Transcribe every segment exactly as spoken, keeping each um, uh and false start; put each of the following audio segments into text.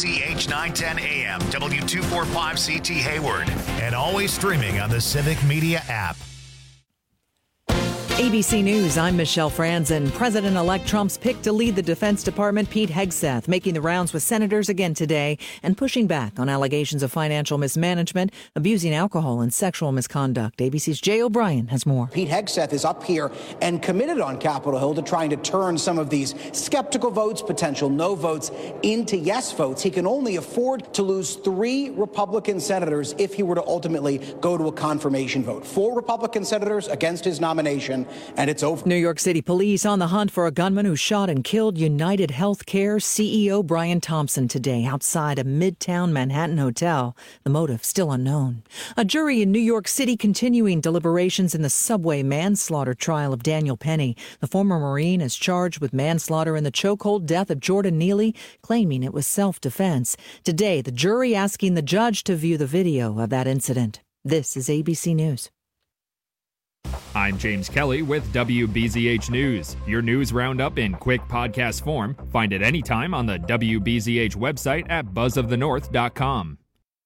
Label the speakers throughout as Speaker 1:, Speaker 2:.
Speaker 1: C H nine ten A M, W two forty-five C T Hayward, and always streaming on the Civic Media app.
Speaker 2: A B C News, I'm Michelle Franzen. President-elect Trump's pick to lead the Defense Department, Pete Hegseth, making the rounds with senators again today and pushing back on allegations of financial mismanagement, abusing alcohol, and sexual misconduct. A B C's Jay O'Brien has more.
Speaker 3: Pete Hegseth is up here and committed on Capitol Hill to trying to turn some of these skeptical votes, potential no votes, into yes votes. He can only afford to lose three Republican senators if he were to ultimately go to a confirmation vote. Four Republican senators against his nomination, and it's over.
Speaker 2: New York City police on the hunt for a gunman who shot and killed United Healthcare C E O Brian Thompson today outside a Midtown Manhattan hotel. The motive still unknown. A jury in New York City continuing deliberations in the subway manslaughter trial of Daniel Penny. The former Marine is charged with manslaughter in the chokehold death of Jordan Neely, claiming it was self-defense. Today, the jury asking the judge to view the video of that incident. This is A B C News.
Speaker 4: I'm James Kelly with W B Z H News, your news roundup in quick podcast form. Find it anytime on the W B Z H website at buzz of the north dot com.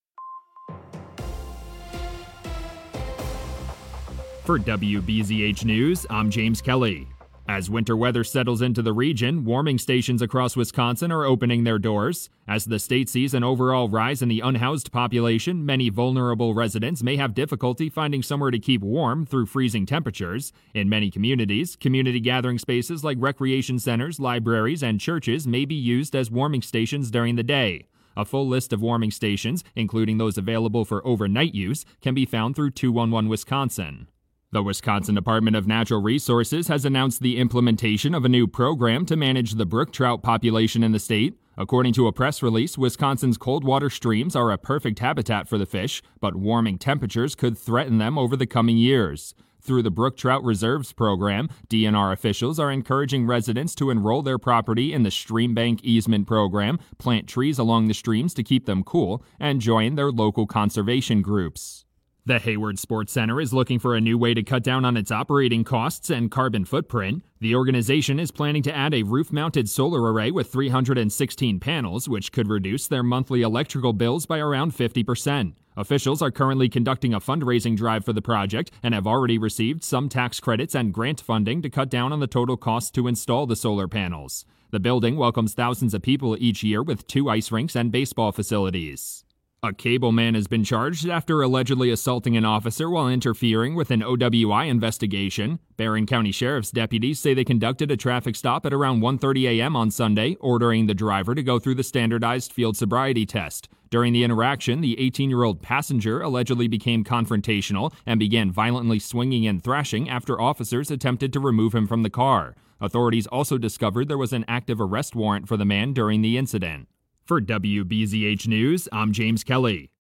Speaker 4: For W B Z H News, I'm James Kelly. As winter weather settles into the region, warming stations across Wisconsin are opening their doors. As the state sees an overall rise in the unhoused population, many vulnerable residents may have difficulty finding somewhere to keep warm through freezing temperatures. In many communities, community gathering spaces like recreation centers, libraries, and churches may be used as warming stations during the day. A full list of warming stations, including those available for overnight use, can be found through two one one Wisconsin. The Wisconsin Department of Natural Resources has announced the implementation of a new program to manage the brook trout population in the state. According to a press release, Wisconsin's cold water streams are a perfect habitat for the fish, but warming temperatures could threaten them over the coming years. Through the Brook Trout Reserves program, D N R officials are encouraging residents to enroll their property in the Stream Bank Easement program, plant trees along the streams to keep them cool, and join their local conservation groups. The Hayward Sports Center is looking for a new way to cut down on its operating costs and carbon footprint. The organization is planning to add a roof-mounted solar array with three hundred sixteen panels, which could reduce their monthly electrical bills by around fifty percent. Officials are currently conducting a fundraising drive for the project and have already received some tax credits and grant funding to cut down on the total cost to install the solar panels. The building welcomes thousands of people each year with two ice rinks and baseball facilities. A cable man has been charged after allegedly assaulting an officer while interfering with an O W I investigation. Barron County Sheriff's deputies say they conducted a traffic stop at around one thirty a.m. on Sunday, ordering the driver to go through the standardized field sobriety test. During the interaction, the eighteen-year-old passenger allegedly became confrontational and began violently swinging and thrashing after officers attempted to remove him from the car. Authorities also discovered there was an active arrest warrant for the man during the incident. For W B Z H News, I'm James Kelly.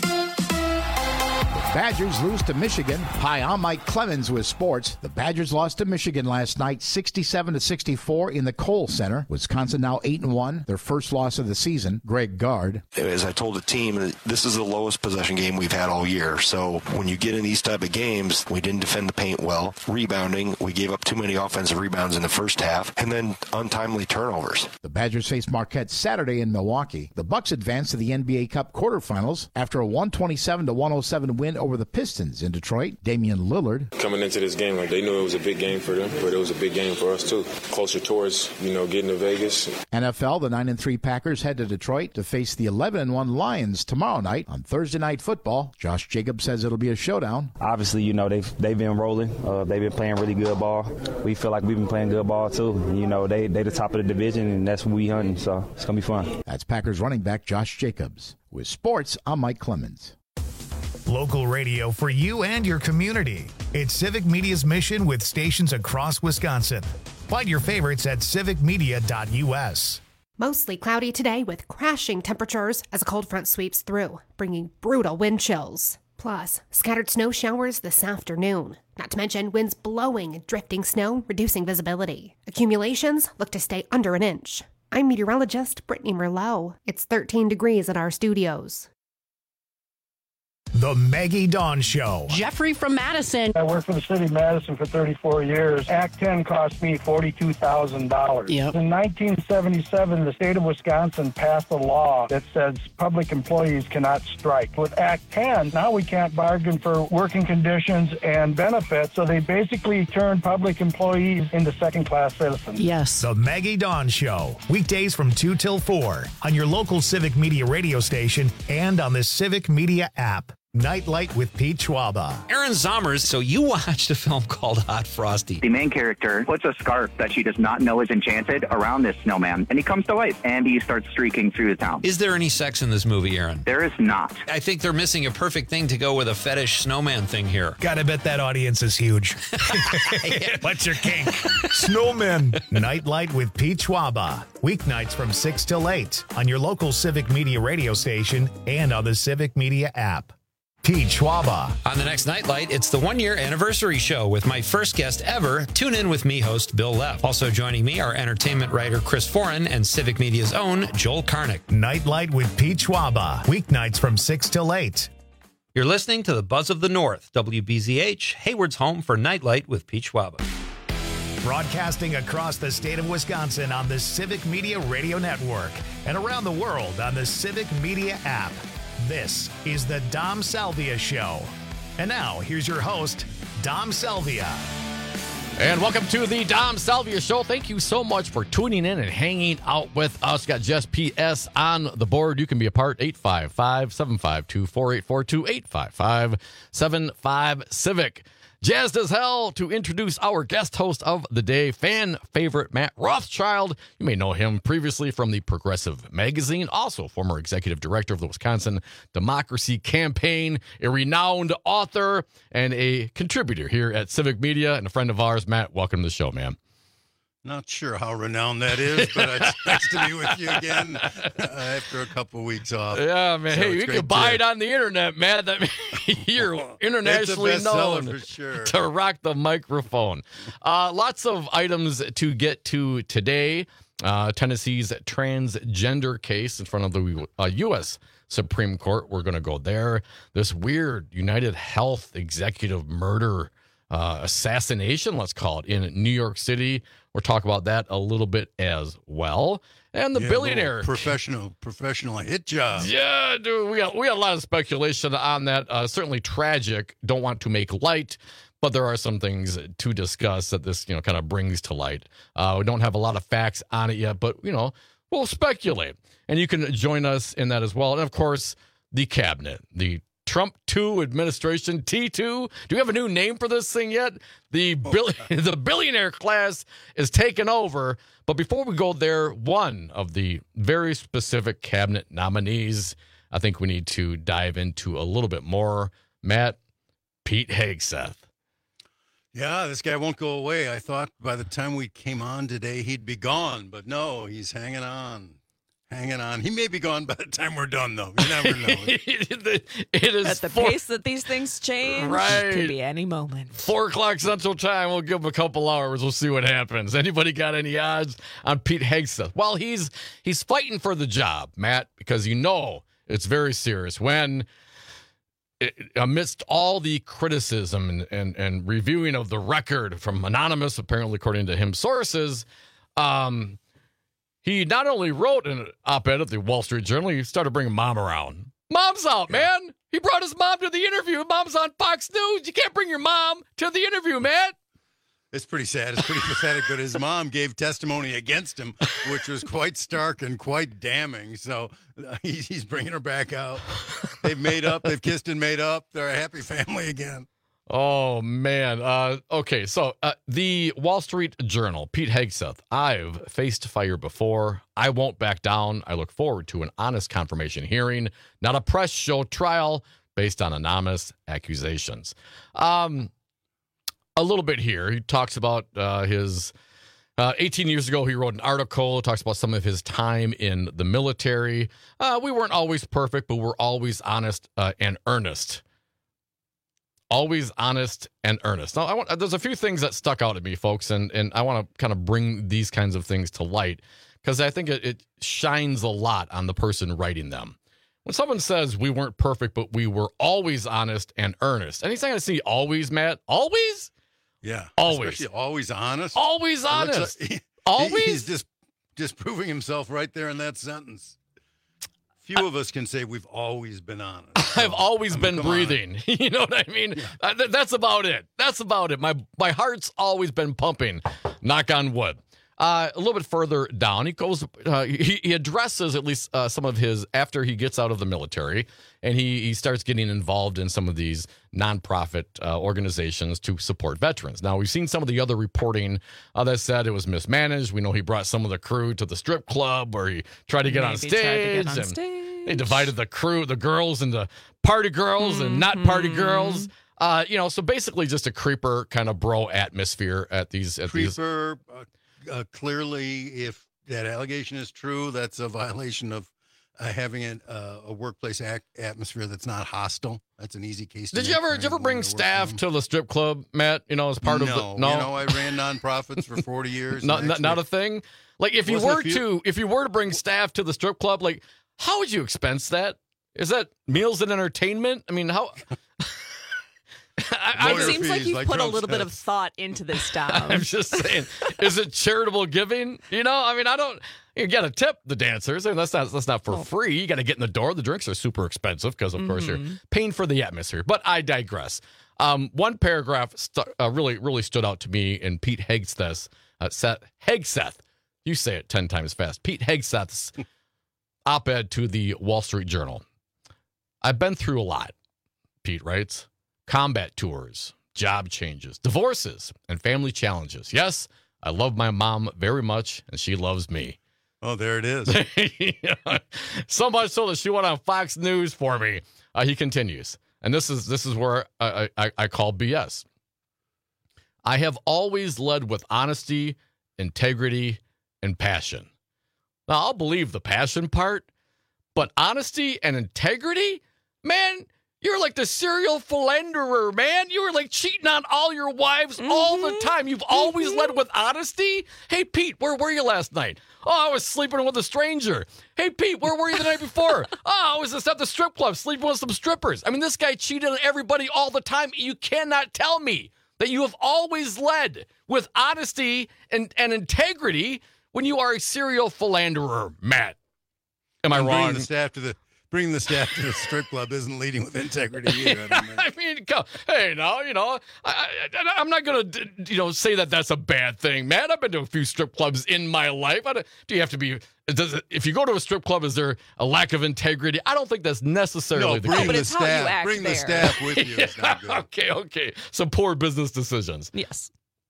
Speaker 5: Badgers lose to Michigan. Hi, I'm Mike Clemens with sports. The Badgers lost to Michigan last night, sixty-seven to sixty-four in the Kohl Center. Wisconsin now eight and one, their first loss of the season. Greg Gard.
Speaker 6: As I told the team, this is the lowest possession game we've had all year. So when you get in these type of games, we didn't defend the paint well. Rebounding, we gave up too many offensive rebounds in the first half, and then untimely turnovers.
Speaker 5: The Badgers face Marquette Saturday in Milwaukee. The Bucks advance to the N B A Cup quarterfinals after a one twenty-seven to one oh seven win over the Pistons in Detroit. Damian Lillard.
Speaker 7: Coming into this game, like they knew it was a big game for them, but it was a big game for us too. Closer towards, you know, getting to Vegas.
Speaker 5: N F L, the nine and three Packers head to Detroit to face the eleven and one Lions tomorrow night on Thursday Night Football. Josh Jacobs says it'll be a showdown.
Speaker 8: Obviously, you know, they've they've been rolling. Uh, they've been playing really good ball. We feel like we've been playing good ball too. You know, they they the top of the division, and that's what we hunting. So it's gonna be fun.
Speaker 5: That's Packers running back Josh Jacobs. With sports, I'm Mike Clemens.
Speaker 1: Local radio for you and your community. It's Civic Media's mission with stations across Wisconsin. Find your favorites at civic media dot u s.
Speaker 9: Mostly cloudy today with crashing temperatures as a cold front sweeps through, bringing brutal wind chills. Plus, scattered snow showers this afternoon. Not to mention winds blowing and drifting snow, reducing visibility. Accumulations look to stay under an inch. I'm meteorologist Brittany Merlot. It's thirteen degrees at our studios.
Speaker 1: The Maggie Dawn Show.
Speaker 10: Jeffrey from Madison.
Speaker 11: I worked for the city of Madison for thirty-four years. Act ten cost me forty-two thousand dollars.
Speaker 10: Yep.
Speaker 11: In nineteen seventy-seven, the state of Wisconsin passed a law that says public employees cannot strike. With Act ten, now we can't bargain for working conditions and benefits, so they basically turned public employees into second-class citizens.
Speaker 10: Yes.
Speaker 1: The Maggie Dawn Show. Weekdays from two till four on your local Civic Media radio station and on the Civic Media app. Nightlight with Pete Schwaba.
Speaker 12: Aaron Zommers, so you watched a film called Hot Frosty.
Speaker 13: The main character puts a scarf that she does not know is enchanted around this snowman, and he comes to life, and he starts streaking through the town.
Speaker 12: Is there any sex in this movie, Aaron?
Speaker 13: There is not.
Speaker 12: I think they're missing a perfect thing to go with a fetish snowman thing here.
Speaker 1: Gotta bet that audience is huge. What's your kink? Snowmen. Nightlight with Pete Schwaba. Weeknights from six till eight on your local Civic Media radio station and on the Civic Media app. Pete Schwaba.
Speaker 12: On the next Nightlight, it's the one-year anniversary show with my first guest ever. Tune in with me, host Bill Leff. Also joining me are entertainment writer Chris Foran and Civic Media's own Joel Karnick.
Speaker 1: Nightlight with Pete Schwaba. Weeknights from six till eight.
Speaker 12: You're listening to the Buzz of the North, W B Z H, Hayward's home for Nightlight with Pete Schwaba.
Speaker 1: Broadcasting across the state of Wisconsin on the Civic Media Radio Network and around the world on the Civic Media app. This is the Dom Salvia Show. And now, here's your host, Dom Salvia.
Speaker 14: And welcome to the Dom Salvia Show. Thank you so much for tuning in and hanging out with us. Got Jess P S on the board. You can be a part. eight five five, seven five two, four eight four two, eight five five, seven five, Civic. Jazzed as hell to introduce our guest host of the day, fan favorite Matt Rothschild. You may know him previously from the Progressive Magazine, also former executive director of the Wisconsin Democracy Campaign, a renowned author, and a contributor here at Civic Media, and a friend of ours. Matt, welcome to the show, man.
Speaker 15: Not sure how renowned that is, but it's nice to be with you again uh, after a couple of weeks off.
Speaker 14: Yeah, man. So hey, you can buy to... it on the internet, man. That you're internationally
Speaker 15: it's a
Speaker 14: known
Speaker 15: for sure.
Speaker 14: to rock the microphone. Uh, lots of items to get to today. Uh, Tennessee's transgender case in front of the uh, U S Supreme Court. We're going to go there. This weird United Health executive murder uh, assassination, let's call it, in New York City. We'll talk about that a little bit as well. And the
Speaker 15: yeah,
Speaker 14: billionaire
Speaker 15: professional professional hit job.
Speaker 14: Yeah, dude, we got we got a lot of speculation on that. Uh, certainly tragic. Don't want to make light, but there are some things to discuss that this, you know, kind of brings to light. Uh, we don't have a lot of facts on it yet, but you know, we'll speculate. And you can join us in that as well. And of course, the cabinet, the Trump two administration, T two. Do we have a new name for this thing yet? The bill- the billionaire class is taking over. But before we go there, one of the very specific cabinet nominees, I think we need to dive into a little bit more. Matt, Pete Hegseth.
Speaker 15: Yeah, this guy won't go away. I thought by the time we came on today, he'd be gone. But no, he's hanging on. Hanging on. He may be gone by the time we're done, though. You never know.
Speaker 14: it is
Speaker 16: At the
Speaker 14: four,
Speaker 16: pace that these things change,
Speaker 14: right.
Speaker 16: It could be any moment.
Speaker 14: Four o'clock Central Time. We'll give him a couple hours. We'll see what happens. Anybody got any odds on Pete Hegseth? Well, he's he's fighting for the job, Matt, because you know it's very serious. When it, amidst all the criticism and, and, and reviewing of the record from anonymous, apparently according to him, sources, um, he not only wrote an op-ed at the Wall Street Journal, he started bringing mom around. Mom's out, yeah. man. He brought his mom to the interview. Mom's on Fox News. You can't bring your mom to the interview, man.
Speaker 15: It's pretty sad. It's pretty pathetic. But his mom gave testimony against him, which was quite stark and quite damning. So uh, he's, he's bringing her back out. They've made up. They've kissed and made up. They're a happy family again.
Speaker 14: Oh, man. Uh, okay, so uh, the Wall Street Journal, Pete Hegseth. I've faced fire before. I won't back down. I look forward to an honest confirmation hearing, not a press show trial based on anonymous accusations. Um, a little bit here. He talks about uh, his... Uh, eighteen years ago, he wrote an article, talks about some of his time in the military. Uh, we weren't always perfect, but we're always honest uh, and earnest. Always honest and earnest. Now, I want, there's a few things that stuck out at me, folks, and, and I want to kind of bring these kinds of things to light because I think it, it shines a lot on the person writing them. when someone says we weren't perfect, but we were always honest and earnest, and he's not going to see always, Matt. Always?
Speaker 15: Yeah.
Speaker 14: Always.
Speaker 15: Especially always honest.
Speaker 14: Always
Speaker 15: It looks
Speaker 14: honest.
Speaker 15: like- he-
Speaker 14: Always?
Speaker 15: He's just, just proving himself right there in that sentence. Few of us can say we've always been honest.
Speaker 14: I've always
Speaker 15: I mean,
Speaker 14: been
Speaker 15: come on.
Speaker 14: breathing. You know what I mean? Uh, th- that's about it. That's about it. My my heart's always been pumping. Knock on wood. Uh, a little bit further down, he goes. Uh, he, he addresses at least uh, some of his after he gets out of the military, and he he starts getting involved in some of these nonprofit uh, organizations to support veterans. Now we've seen some of the other reporting uh, that said it was mismanaged. We know he brought some of the crew to the strip club where he tried to get on
Speaker 16: Maybe tried to
Speaker 14: stage,
Speaker 16: get on
Speaker 14: and
Speaker 16: stage.
Speaker 14: they divided the crew, the girls, into party girls and not party girls. Uh, you know, so basically just a creeper kind of bro atmosphere at these at these.
Speaker 15: Creeper, uh, uh, clearly, if that allegation is true, that's a violation of uh, having an, uh, a workplace ac- atmosphere that's not hostile. That's an easy case. To
Speaker 14: Did you
Speaker 15: make
Speaker 14: ever
Speaker 15: for
Speaker 14: did you ever
Speaker 15: anyone
Speaker 14: bring
Speaker 15: that works
Speaker 14: staff
Speaker 15: from
Speaker 14: to the strip club, Matt? You know, as part
Speaker 15: no,
Speaker 14: of the no,
Speaker 15: you know, I ran nonprofits for forty years.
Speaker 14: not
Speaker 15: and
Speaker 14: not, not a
Speaker 15: actually-
Speaker 14: thing. Like if you
Speaker 15: Wasn't a
Speaker 14: were
Speaker 15: few-
Speaker 14: to if you were to bring staff to the strip club, like how would you expense that? Is that meals and entertainment? I mean, how? I,
Speaker 16: It
Speaker 15: Lawyer
Speaker 16: seems like
Speaker 15: fees,
Speaker 16: you've
Speaker 15: like
Speaker 16: put a
Speaker 15: Trump
Speaker 16: little bit of
Speaker 15: says.
Speaker 16: thought into this, Dom.
Speaker 14: I'm just saying, is it charitable giving? You know, I mean, I don't. You got to tip the dancers, and that's not that's not for free. You got to get in the door. The drinks are super expensive because, of course, you're paying for the atmosphere. But I digress. Um, one paragraph stu- uh, really really stood out to me in Pete Hegseth's uh, Seth, Hegseth. You say it ten times fast. Pete Hegseth's op-ed to the Wall Street Journal. I've been through a lot. Pete writes, combat tours, job changes, divorces, and family challenges. Yes, I love my mom very much, and she loves me.
Speaker 15: Oh, there it is.
Speaker 14: Yeah. So much so that she went on Fox News for me. Uh, he continues, and this is this is where I, I, I call B S. I have always led with honesty, integrity, and passion. Now, I'll believe the passion part, but honesty and integrity, man, you're like the serial philanderer, man. You were like cheating on all your wives mm-hmm. all the time. You've always mm-hmm. led with honesty. Hey, Pete, where were you last night? Oh, I was sleeping with a stranger. Hey, Pete, where were you the night before? Oh, I was just at the strip club sleeping with some strippers. I mean, this guy cheated on everybody all the time. You cannot tell me that you have always led with honesty and, and integrity when you are a serial philanderer, Matt. Am I
Speaker 15: I'm
Speaker 14: wrong?
Speaker 15: Bringing the staff to the bringing the staff to the strip club isn't leading with integrity either. I mean,
Speaker 14: I mean, come, hey, no, you know, I, I, I'm not gonna, you know, say that that's a bad thing, man. I've been to a few strip clubs in my life. I don't, do you have to be? Does it, if you go to a strip club, is there a lack of integrity? I don't think that's necessarily
Speaker 15: no,
Speaker 14: the
Speaker 15: bring
Speaker 14: case.
Speaker 16: but
Speaker 15: the
Speaker 16: it's how you
Speaker 15: staff.
Speaker 16: act
Speaker 15: Bring the
Speaker 16: there.
Speaker 15: staff with you. It's not good.
Speaker 14: Okay, okay. Some poor business decisions.
Speaker 16: Yes.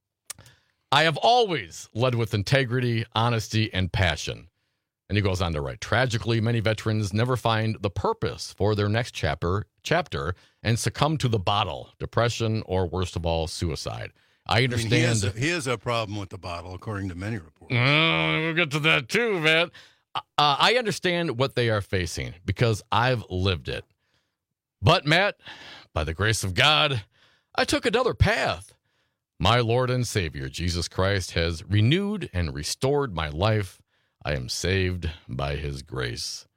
Speaker 14: I have always led with integrity, honesty, and passion. And he goes on to write, tragically, many veterans never find the purpose for their next chapter, chapter and succumb to the bottle, depression, or worst of all, suicide. I
Speaker 15: I mean,
Speaker 14: understand.
Speaker 15: he, has a, he has a problem with the bottle, according to many reports.
Speaker 14: Oh, we'll get to that too, man. Uh, I understand what they are facing because I've lived it. But, Matt, by the grace of God, I took another path. My Lord and Savior, Jesus Christ, has renewed and restored my life. I am saved by his grace.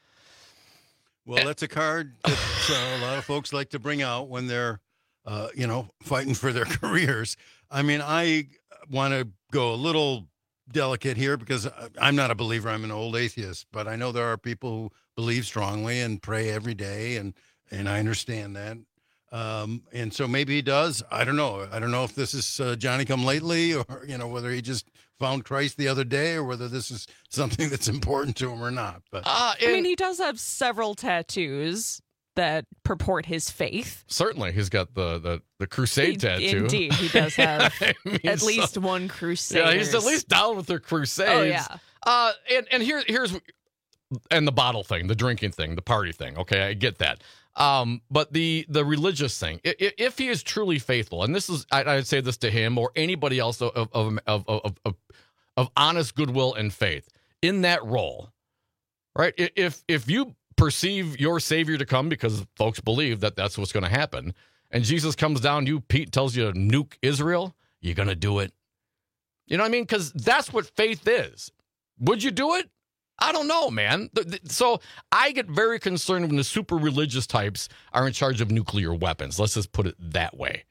Speaker 15: Well, that's a card that uh, a lot of folks like to bring out when they're, uh, you know, fighting for their careers. I mean, I want to go a little delicate here because I'm not a believer. I'm an old atheist, but I know there are people who believe strongly and pray every day, and and I understand that. Um, and so maybe he does. I don't know. I don't know if this is uh, Johnny come lately, or you know, whether he just found Christ the other day, or whether this is something that's important to him or not. But
Speaker 14: uh,
Speaker 16: I mean, he does have several tattoos that purport his faith.
Speaker 14: Certainly, he's got the the, the crusade
Speaker 16: He-
Speaker 14: tattoo.
Speaker 16: Indeed, he does have
Speaker 14: I mean,
Speaker 16: at
Speaker 14: so-
Speaker 16: least one crusade.
Speaker 14: Yeah, he's at least down with the crusades.
Speaker 16: Oh, yeah.
Speaker 14: Uh, and and here here's and the bottle thing, the drinking thing, the party thing. Okay, I get that. Um, but the the religious thing, if, if he is truly faithful, and this is, I, I'd say this to him or anybody else of of, of of of of of honest goodwill and faith in that role, right? If if you perceive your Savior to come because folks believe that that's what's going to happen, and Jesus comes down to you, Pete tells you to nuke Israel, you're going to do it. You know what I mean? Because that's what faith is. Would you do it? I don't know, man. So I get very concerned when the super religious types are in charge of nuclear weapons. Let's just put it that way.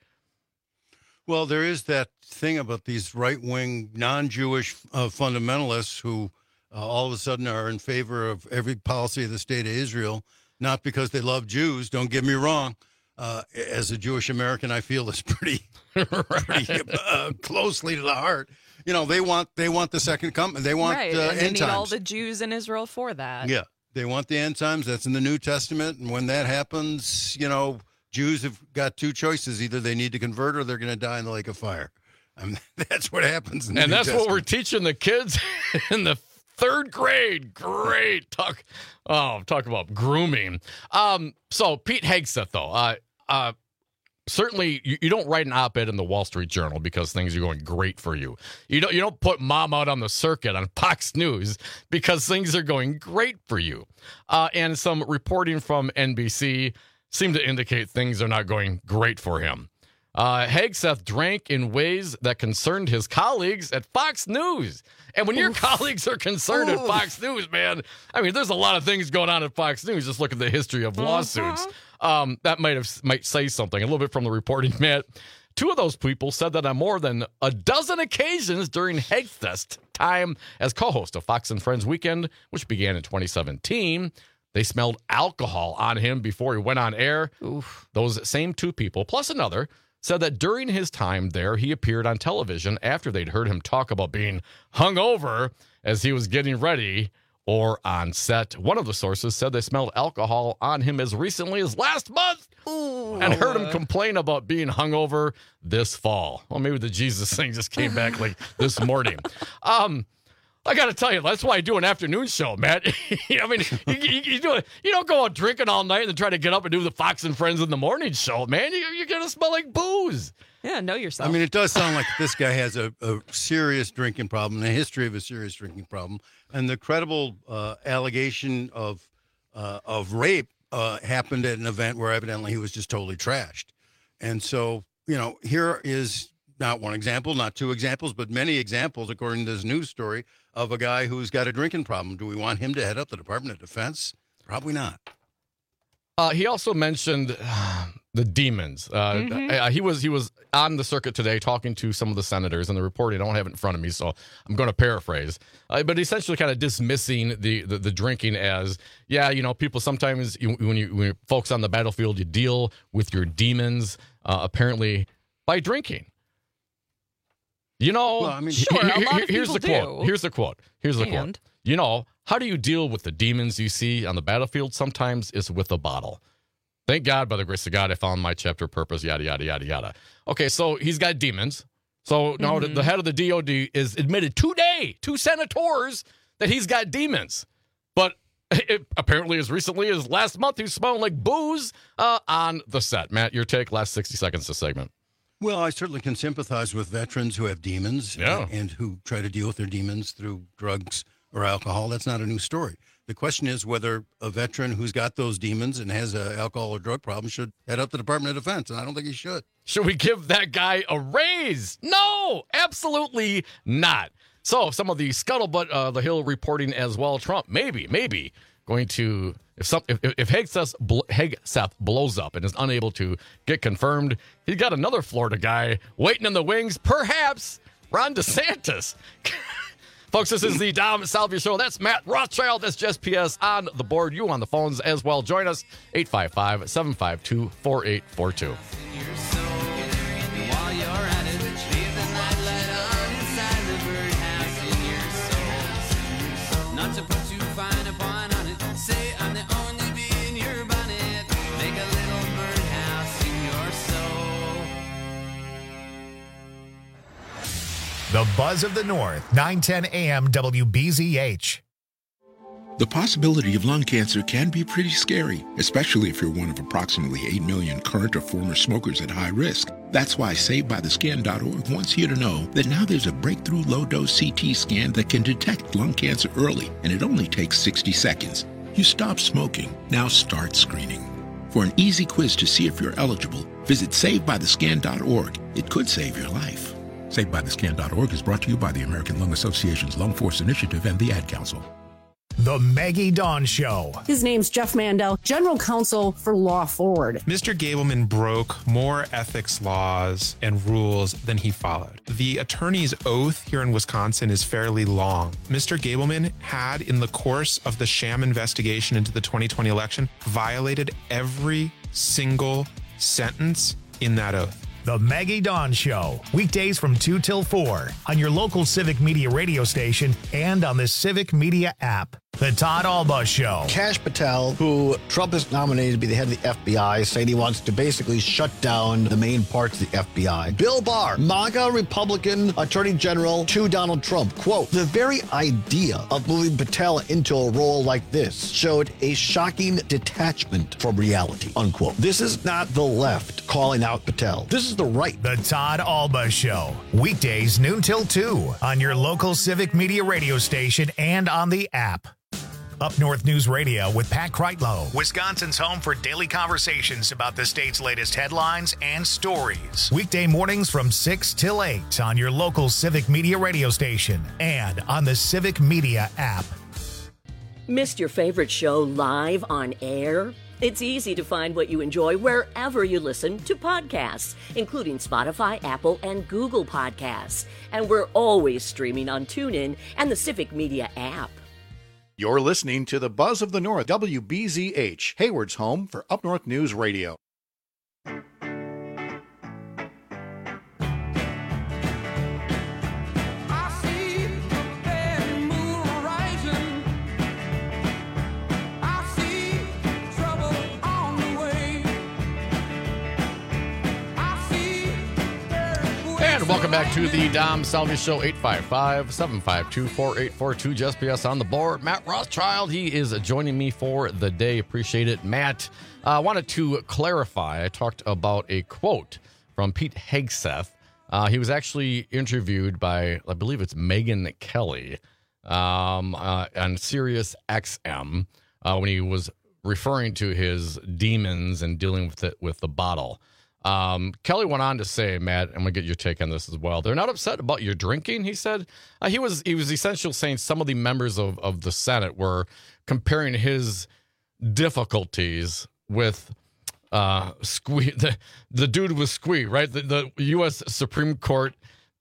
Speaker 15: Well, there is that thing about these right-wing, non-Jewish uh, fundamentalists who uh, all of a sudden are in favor of every policy of the state of Israel, not because they love Jews. Don't get me wrong. Uh, as a Jewish American, I feel this pretty, pretty uh, closely to the heart. You know, they want they want the second coming. They want
Speaker 16: right.
Speaker 15: uh,
Speaker 16: and
Speaker 15: end
Speaker 16: they need
Speaker 15: times.
Speaker 16: all the Jews in Israel for that.
Speaker 15: Yeah, they want the end times. That's in the New Testament. And when that happens, you know, Jews have got two choices. Either they need to convert or they're going to die in the lake of fire. I mean, that's what happens in the
Speaker 14: And
Speaker 15: New
Speaker 14: that's
Speaker 15: Testament.
Speaker 14: what we're teaching the kids in the third grade. Great. Talk Oh, talk about grooming. Um, so Pete Hegseth, though, uh, uh, certainly you, you don't write an op-ed in the Wall Street Journal because things are going great for you. You don't you don't put mom out on the circuit on Fox News because things are going great for you. Uh, and some reporting from N B C seem to indicate things are not going great for him. Uh, Hegseth drank in ways that concerned his colleagues at Fox News. And when your colleagues are concerned Oof. at Fox News, man, I mean, there's a lot of things going on at Fox News. Just look at the history of lawsuits. Uh-huh. Um, that might have might say something. A little bit from the reporting, Matt. Two of those people said that on more than a dozen occasions during Hegseth's time as co-host of Fox and Friends Weekend, which began in twenty seventeen, they smelled alcohol on him before he went on air. Oof. Those same two people, plus another, said that during his time there, he appeared on television after they'd heard him talk about being hungover as he was getting ready or on set. One of the sources said they smelled alcohol on him as recently as last month Ooh. and heard him complain about being hungover this fall. Well, maybe the Jesus thing just came back like this morning. Um, I got to tell you, that's why I do an afternoon show, Matt. I mean, you, you, you, do it, you don't go out drinking all night and then try to get up and do the Fox and Friends in the morning show, man. You, you're going to smell like booze.
Speaker 16: Yeah, know yourself.
Speaker 15: I mean, it does sound like this guy has a, a serious drinking problem, a history of a serious drinking problem. And the credible uh, allegation of uh, of rape uh, happened at an event where evidently he was just totally trashed. And so, you know, here is not one example, not two examples, but many examples, according to this news story, of a guy who's got a drinking problem. Do we want him to head up the Department of Defense? Probably not.
Speaker 14: Uh, he also mentioned uh, the demons. Uh, mm-hmm. uh, he was he was on the circuit today talking to some of the senators, and the reporting I don't have it in front of me, so I'm going to paraphrase. Uh, but essentially, kind of dismissing the, the the drinking as, yeah, you know, people sometimes you, when you when you're folks on the battlefield, you deal with your demons uh, apparently by drinking. You know,
Speaker 15: well, I mean,
Speaker 16: sure,
Speaker 14: here,
Speaker 16: a lot
Speaker 14: here,
Speaker 16: of
Speaker 14: here's the
Speaker 16: people
Speaker 14: quote.
Speaker 16: do.
Speaker 14: Here's the quote. Here's the
Speaker 16: and?
Speaker 14: quote. You know, how do you deal with the demons you see on the battlefield? Sometimes it's with a bottle. Thank God, by the grace of God, I found my chapter purpose, yada, yada, yada, yada. Okay, so he's got demons. So now mm-hmm. the head of the D O D is admitted today, two senators, that he's got demons. But it, apparently as recently as last month, he was smelling like booze uh, on the set. Matt, your take, last sixty seconds of the segment.
Speaker 15: Well, I certainly can sympathize with veterans who have demons
Speaker 14: yeah.
Speaker 15: and, and who try to deal with their demons through drugs or alcohol. That's not a new story. The question is whether a veteran who's got those demons and has an alcohol or drug problem should head up the Department of Defense, and I don't think he should.
Speaker 14: Should we give that guy a raise? No, absolutely not. So some of the scuttlebutt, uh, the Hill reporting as well, Trump maybe, maybe going to, if some, if, if Hegseth, Hegseth blows up and is unable to get confirmed, he's got another Florida guy waiting in the wings, perhaps Ron DeSantis. Folks, this is the Dom Salvia Show. That's Matt Rothschild. That's Jess P S on the board. You on the phones as well. Join us, eight five five, seven five two, four eight four two.
Speaker 10: Not to put too fine a point on it. Say I'm the only bee in your bonnet. Make a little birdhouse in your soul.
Speaker 1: The Buzz of the North, nine ten A M W B Z H.
Speaker 17: The possibility of lung cancer can be pretty scary, especially if you're one of approximately eight million current or former smokers at high risk. That's why Saved By The Scan dot org wants you to know that now there's a breakthrough low-dose C T scan that can detect lung cancer early, and it only takes sixty seconds. You stop smoking, now start screening. For an easy quiz to see if you're eligible, visit Saved By The Scan dot org. It could save your life. Saved By The Scan dot org is brought to you by the American Lung Association's Lung Force Initiative and the Ad Council.
Speaker 1: The Maggie Dawn Show.
Speaker 18: His name's Jeff Mandel, General Counsel for Law Forward.
Speaker 19: Mister Gableman broke more ethics laws and rules than he followed. The attorney's oath here in Wisconsin is fairly long. Mister Gableman had, in the course of the sham investigation into the twenty twenty election, violated every single sentence in that oath.
Speaker 1: The Maggie Dawn Show, weekdays from two till four on your local Civic Media radio station and on the Civic Media app. The Todd Alba Show.
Speaker 20: Kash Patel, who Trump has nominated to be the head of the F B I, saying he wants to basically shut down the main parts of the F B I. Bill Barr, MAGA Republican Attorney General to Donald Trump. Quote, the very idea of moving Patel into a role like this showed a shocking detachment from reality, unquote. This is not the left calling out Patel. This is the right.
Speaker 1: The Todd Alba Show, weekdays noon till two on your local Civic Media radio station and on the app. Up North News Radio with Pat Kreitlow, Wisconsin's home for daily conversations about the state's latest headlines and stories. Weekday mornings from six till eight on your local Civic Media radio station and on the Civic Media app.
Speaker 21: Missed your favorite show live on air? It's easy to find what you enjoy wherever you listen to podcasts, including Spotify, Apple, and Google Podcasts. And we're always streaming on TuneIn and the Civic Media app.
Speaker 5: You're listening to the Buzz of the North, W B Z H, Hayward's home for Up North News Radio.
Speaker 14: And welcome back to the Dom Salvi Show, eight five five, seven five two, four eight four two. Just P S on the board. Matt Rothschild, he is joining me for the day. Appreciate it. Matt, I uh, wanted to clarify. I talked about a quote from Pete Hegseth. Uh, he was actually interviewed by, I believe it's Megyn Kelly, um, uh, on Sirius X M uh, when he was referring to his demons and dealing with it with the bottle. Um, Kelly went on to say, Matt, I'm going to get your take on this as well. They're not upset about your drinking, he said. Uh, he was he was essentially saying some of the members of, of the Senate were comparing his difficulties with uh, Squee, the, the dude with Squee, right? The, the U S Supreme Court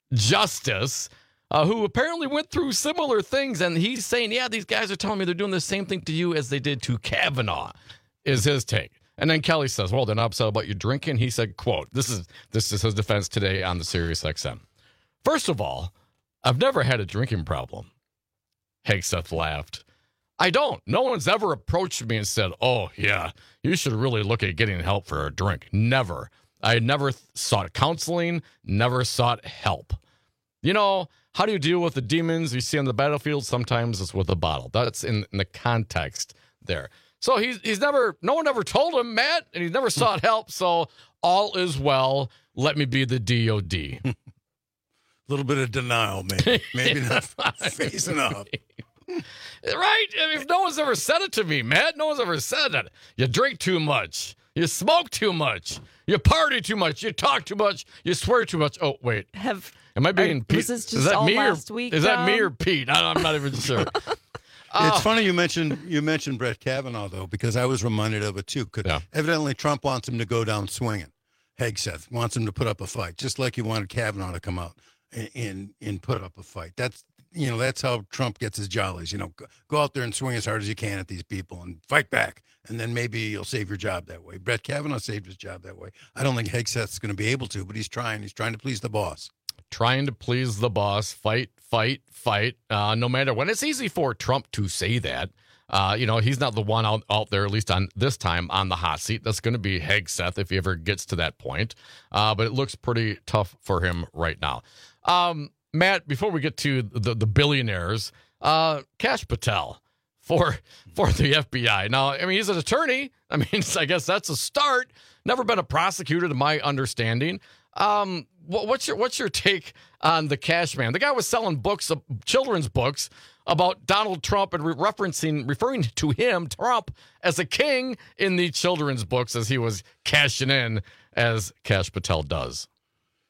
Speaker 14: justice uh, who apparently went through similar things. And he's saying, yeah, these guys are telling me they're doing the same thing to you as they did to Kavanaugh, is his take. And then Kelly says, well, they're not upset about you drinking. He said, quote, this is this is his defense today on the Sirius X M. First of all, I've never had a drinking problem. Hegseth laughed. I don't. No one's ever approached me and said, oh, yeah, you should really look at getting help for a drink. Never. I never sought counseling, never sought help. You know, how do you deal with the demons you see on the battlefield? Sometimes it's with a bottle. That's in, in the context there. So he's he's never, no one ever told him, Matt, and he's never sought help. So all is well. Let me be the D O D.
Speaker 15: A little bit of denial, maybe. Maybe not facing up.
Speaker 14: Right? I mean, if no one's ever said it to me, Matt, no one's ever said it. You drink too much. You smoke too much. You party too much. You talk too much. You swear too much. Oh, wait.
Speaker 16: Have
Speaker 14: Am I being
Speaker 16: are,
Speaker 14: Pete?
Speaker 16: Was this just
Speaker 14: is that
Speaker 16: all
Speaker 14: me
Speaker 16: last
Speaker 14: or,
Speaker 16: week,
Speaker 14: Is that
Speaker 16: Dom?
Speaker 14: me or Pete? I, I'm not even sure.
Speaker 15: It's funny you mentioned you mentioned Brett Kavanaugh, though, because I was reminded of it, too. Because
Speaker 14: yeah.
Speaker 15: evidently Trump wants him to go down swinging. Hegseth wants him to put up a fight, just like he wanted Kavanaugh to come out and, and, and put up a fight. That's, you know, that's how Trump gets his jollies. You know, go, go out there and swing as hard as you can at these people and fight back. And then maybe you'll save your job that way. Brett Kavanaugh saved his job that way. I don't think Hegseth's going to be able to, but he's trying. He's trying to please the boss.
Speaker 14: Trying to please the boss, fight, fight, fight, uh, no matter when. It's easy for Trump to say that. Uh, you know, he's not the one out, out there, at least on this time, on the hot seat. That's going to be Hegseth if he ever gets to that point. Uh, but it looks pretty tough for him right now. Um, Matt, before we get to the, the billionaires, uh, Kash Patel for for the F B I. Now, I mean, he's an attorney. I mean, I guess that's a start. Never been a prosecutor, to my understanding. Um, what's your what's your take on the Cash Man? The guy was selling books, uh, children's books about Donald Trump and re- referencing, referring to him, Trump, as a king in the children's books as he was cashing in, as Kash Patel does.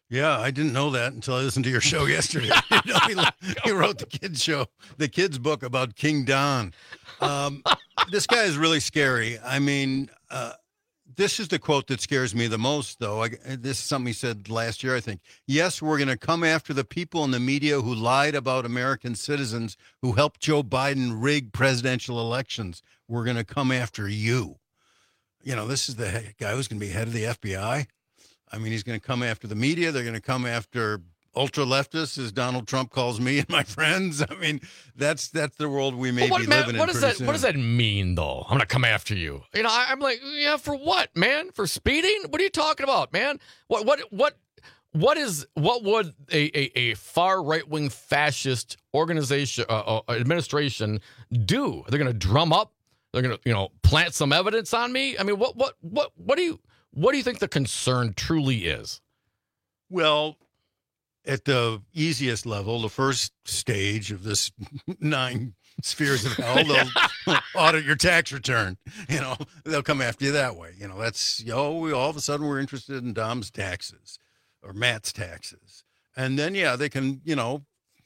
Speaker 15: Yeah, I didn't know that until I listened to your show yesterday. You know, he, he wrote the kids show, the kids book about King Don. Um, this guy is really scary. I mean, uh, this is the quote that scares me the most, though. I, this is something he said last year, I think. Yes, we're going to come after the people in the media who lied about American citizens who helped Joe Biden rig presidential elections. We're going to come after you. You know, this is the guy who's going to be head of the F B I. I mean, he's going to come after the media. They're going to come after ultra-leftists, as Donald Trump calls me and my friends. I mean, that's that's the world we may
Speaker 14: what,
Speaker 15: be
Speaker 14: man,
Speaker 15: living
Speaker 14: what
Speaker 15: in
Speaker 14: does
Speaker 15: pretty
Speaker 14: that,
Speaker 15: soon.
Speaker 14: What does that mean, though? I'm going to come after you. You know, I, I'm like, yeah, for what, man? For speeding? What are you talking about, man? What what what what is what would a a, a far right-wing fascist organization uh, uh, administration do? They're going to drum up. They're going to, you know, plant some evidence on me. I mean, what what what what do you? What do you think the concern truly is?
Speaker 15: Well, at the easiest level, the first stage of this nine spheres of hell, they'll audit your tax return. You know, they'll come after you that way. You know, that's, you know, we all of a sudden we're interested in Dom's taxes or Matt's taxes. And then, yeah, they can, you know,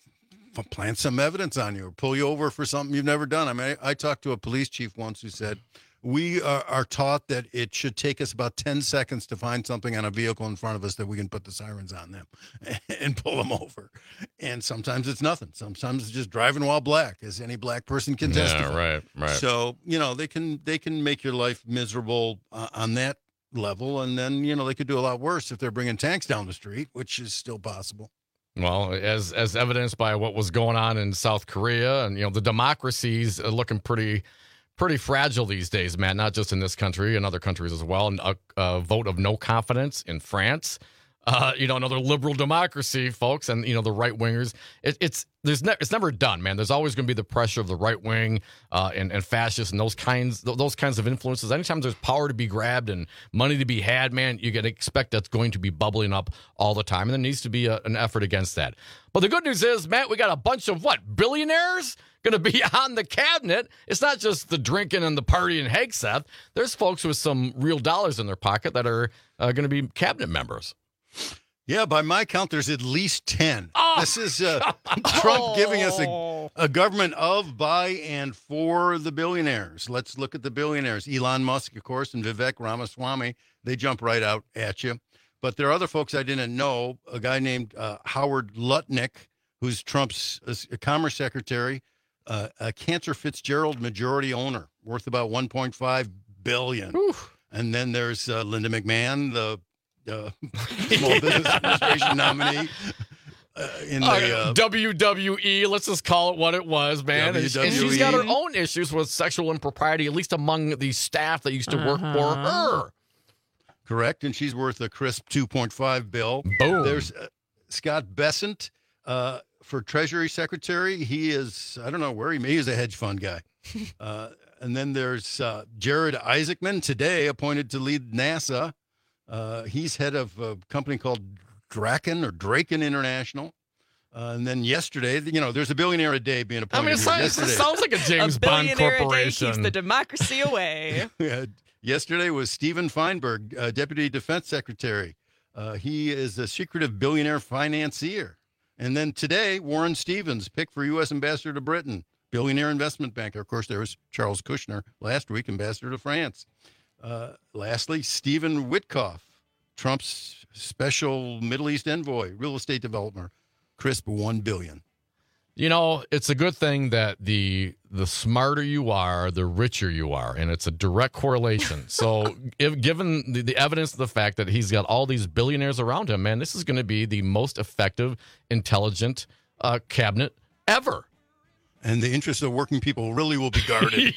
Speaker 15: plant some evidence on you or pull you over for something you've never done. I mean, I, I talked to a police chief once who said, we are, are taught that it should take us about ten seconds to find something on a vehicle in front of us that we can put the sirens on them and pull them over. And sometimes it's nothing. Sometimes it's just driving while black, as any black person can testify.
Speaker 14: Yeah, right, right.
Speaker 15: So, you know, they can they can make your life miserable uh, on that level. And then, you know, they could do a lot worse if they're bringing tanks down the street, which is still possible.
Speaker 14: Well, as as evidenced by what was going on in South Korea, and, you know, the democracy's looking pretty... pretty fragile these days, man, not just in this country, in other countries as well. And a, a vote of no confidence in France, uh, you know, another liberal democracy, folks, and, you know, the right wingers. It, it's there's ne- it's never done, man. There's always going to be the pressure of the right wing uh, and, and fascists and those kinds th- those kinds of influences. Anytime there's power to be grabbed and money to be had, man, you can expect that's going to be bubbling up all the time. And there needs to be a, an effort against that. But the good news is, Matt, we got a bunch of what, billionaires going to be on the cabinet. It's not just the drinking and the party in Hegseth. There's folks with some real dollars in their pocket that are uh, going to be cabinet members.
Speaker 15: Yeah, by my count, there's at least ten.
Speaker 14: Oh,
Speaker 15: this is uh, Trump
Speaker 14: oh.
Speaker 15: giving us a, a government of, by, and for the billionaires. Let's look at the billionaires. Elon Musk, of course, and Vivek Ramaswamy. They jump right out at you. But there are other folks I didn't know. A guy named uh, Howard Lutnick, who's Trump's uh, commerce secretary, uh, a Cantor Fitzgerald majority owner, worth about one point five billion dollars. And then there's uh, Linda McMahon, the uh, Small Business Administration nominee. Uh, in the uh,
Speaker 14: W W E, let's just call it what it was, man. And, and she's got her own issues with sexual impropriety, at least among the staff that used to work
Speaker 15: Uh-huh.
Speaker 14: for her.
Speaker 15: Correct, and she's worth a crisp two point five bill.
Speaker 14: Boom.
Speaker 15: There's uh, Scott Bessent uh, for Treasury Secretary. He is, I don't know where he may, he's a hedge fund guy. uh, and then there's uh, Jared Isaacman, today appointed to lead NASA. Uh, he's head of a company called Draken or Draken International. Uh, and then yesterday, you know, there's a billionaire a day being
Speaker 14: I
Speaker 15: appointed.
Speaker 14: mean, it sounds, it
Speaker 15: yesterday.
Speaker 14: sounds like a James
Speaker 16: a
Speaker 14: Bond
Speaker 16: billionaire a day
Speaker 14: corporation.
Speaker 16: keeps the democracy away.
Speaker 15: Yeah. Yesterday was Stephen Feinberg, uh, Deputy Defense Secretary. Uh, he is a secretive billionaire financier. And then today, Warren Stevens, picked for U S Ambassador to Britain, billionaire investment banker. Of course, there was Charles Kushner last week, Ambassador to France. Uh, lastly, Stephen Witkoff, Trump's special Middle East envoy, real estate developer, crisp one billion dollars.
Speaker 14: You know, it's a good thing that the the smarter you are, the richer you are, and it's a direct correlation. So, if, given the, the evidence of the fact that he's got all these billionaires around him, man, this is going to be the most effective, intelligent uh, cabinet ever.
Speaker 15: And the interests of working people really will be guarded.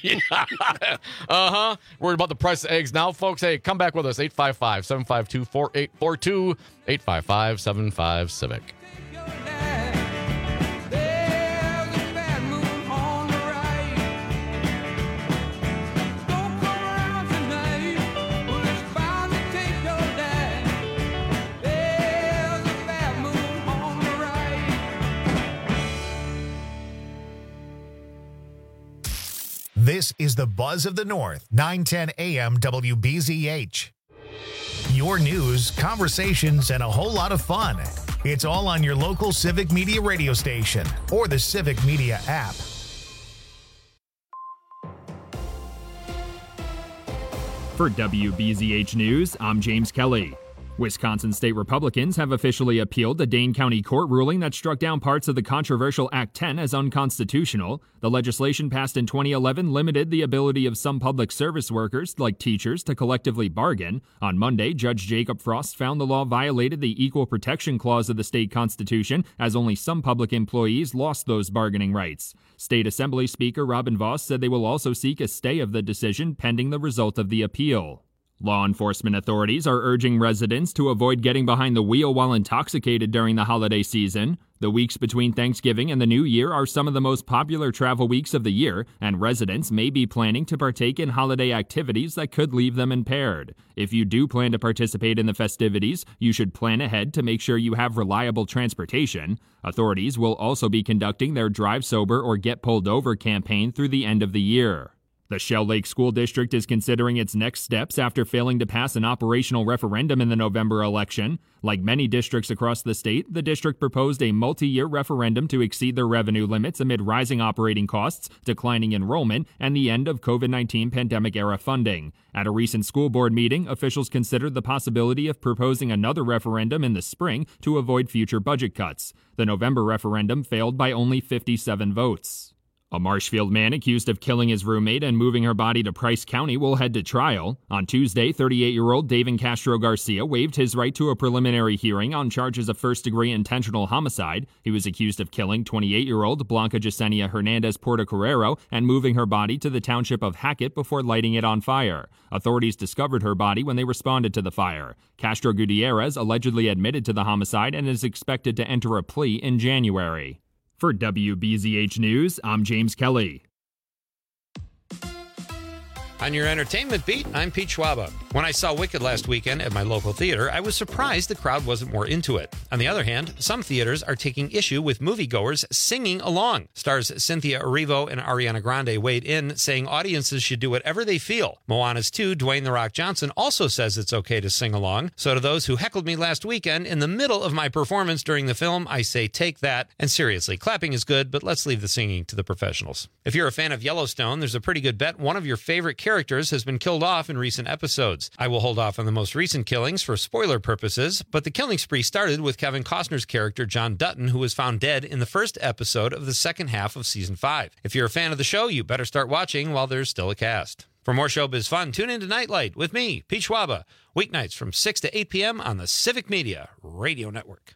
Speaker 14: uh-huh. Worried about the price of eggs now, folks? Hey, come back with us. eight five five, seven five two, four eight four two, eight five five, seven five, Civic.
Speaker 1: This is the Buzz of the North, nine ten A M W B Z H. Your news, conversations, and a whole lot of fun. It's all on your local Civic Media radio station or the Civic Media app.
Speaker 4: For W B Z H News, I'm James Kelly. Wisconsin state Republicans have officially appealed the Dane County court ruling that struck down parts of the controversial Act ten as unconstitutional. The legislation passed in twenty eleven limited the ability of some public service workers, like teachers, to collectively bargain. On Monday, Judge Jacob Frost found the law violated the Equal Protection Clause of the state constitution, as only some public employees lost those bargaining rights. State Assembly Speaker Robin Vos said they will also seek a stay of the decision pending the result of the appeal. Law enforcement authorities are urging residents to avoid getting behind the wheel while intoxicated during the holiday season. The weeks between Thanksgiving and the New Year are some of the most popular travel weeks of the year, and residents may be planning to partake in holiday activities that could leave them impaired. If you do plan to participate in the festivities, you should plan ahead to make sure you have reliable transportation. Authorities will also be conducting their Drive Sober or Get Pulled Over campaign through the end of the year. The Shell Lake School District is considering its next steps after failing to pass an operational referendum in the November election. Like many districts across the state, the district proposed a multi-year referendum to exceed their revenue limits amid rising operating costs, declining enrollment, and the end of COVID nineteen pandemic-era funding. At a recent school board meeting, officials considered the possibility of proposing another referendum in the spring to avoid future budget cuts. The November referendum failed by only fifty-seven votes. A Marshfield man accused of killing his roommate and moving her body to Price County will head to trial. On Tuesday, thirty-eight-year-old David Castro Garcia waived his right to a preliminary hearing on charges of first-degree intentional homicide. He was accused of killing twenty-eight-year-old Blanca Yesenia Hernandez Portocarrero and moving her body to the township of Hackett before lighting it on fire. Authorities discovered her body when they responded to the fire. Castro Gutierrez allegedly admitted to the homicide and is expected to enter a plea in January. For W B Z H News, I'm James Kelly.
Speaker 12: On your entertainment beat, I'm Pete Schwaba. When I saw Wicked last weekend at my local theater, I was surprised the crowd wasn't more into it. On the other hand, some theaters are taking issue with moviegoers singing along. Stars Cynthia Erivo and Ariana Grande weighed in, saying audiences should do whatever they feel. Moana's two, Dwayne The Rock Johnson, also says it's okay to sing along. So to those who heckled me last weekend, in the middle of my performance during the film, I say take that. And seriously, clapping is good, but let's leave the singing to the professionals. If you're a fan of Yellowstone, there's a pretty good bet one of your favorite characters characters has been killed off in recent episodes. I will hold off on the most recent killings for spoiler purposes, but the killing spree started with Kevin Costner's character John Dutton, who was found dead in the first episode of the second half of season five. If you're a fan of the show, you better start watching while there's still a cast. For more showbiz fun, tune in to Nightlight with me, Pete Schwaba, weeknights from six to eight p.m. on the Civic Media Radio Network.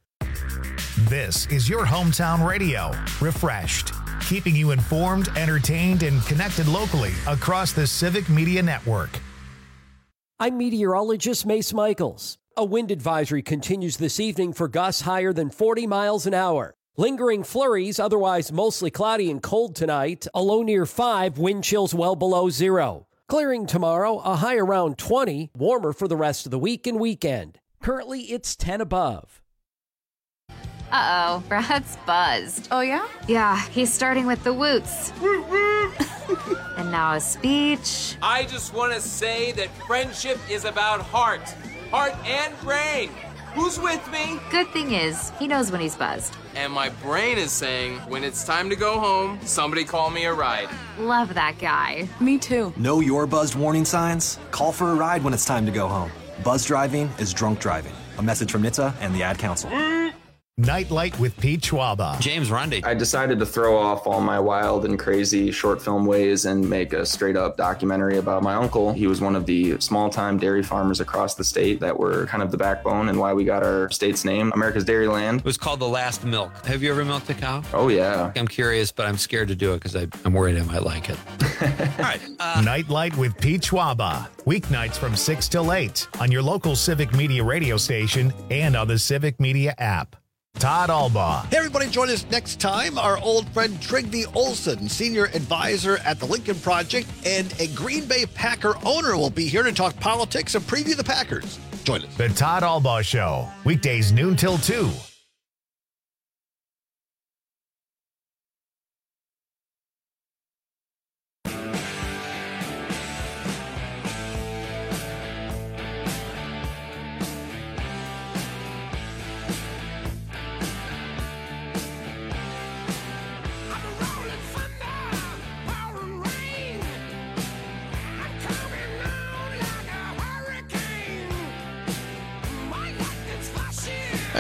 Speaker 1: This is your hometown radio, refreshed, keeping you informed, entertained, and connected locally across the Civic Media Network.
Speaker 3: I'm meteorologist Mace Michaels. A wind advisory continues this evening for gusts higher than forty miles an hour. Lingering flurries, otherwise mostly cloudy and cold tonight. A low near five, wind chills well below zero. Clearing tomorrow, a high around twenty, warmer for the rest of the week and weekend. Currently, it's ten above.
Speaker 22: Uh-oh, Brad's buzzed.
Speaker 23: Oh, yeah?
Speaker 22: Yeah, he's starting with the woots. And now a speech.
Speaker 24: I just want to say that friendship is about heart. Heart and brain. Who's with me?
Speaker 22: Good thing is, he knows when he's buzzed.
Speaker 24: And my brain is saying, when it's time to go home, somebody call me a ride.
Speaker 22: Love that guy.
Speaker 23: Me too.
Speaker 25: Know your buzzed warning signs? Call for a ride when it's time to go home. Buzz driving is drunk driving. A message from N H T S A and the Ad Council.
Speaker 1: Nightlight with Pete Schwaba.
Speaker 12: James Rundy.
Speaker 26: I decided to throw off all my wild and crazy short film ways and make a straight up documentary about my uncle. He was one of the small time dairy farmers across the state that were kind of the backbone and why we got our state's name, America's Dairyland.
Speaker 12: It was called The Last Milk. Have you ever milked a cow?
Speaker 26: Oh, yeah.
Speaker 12: I'm curious, but I'm scared to do it because I'm worried I might like it. All right. Uh,
Speaker 1: Nightlight with Pete Schwaba. Weeknights from six till eight on your local Civic Media radio station and on the Civic Media app. Todd Albaugh.
Speaker 20: Hey, everybody, join us next time. Our old friend Trygve Olsen, senior advisor at the Lincoln Project, and a Green Bay Packer owner will be here to talk politics and preview the Packers. Join us.
Speaker 1: The Todd Albaugh Show, weekdays noon till two.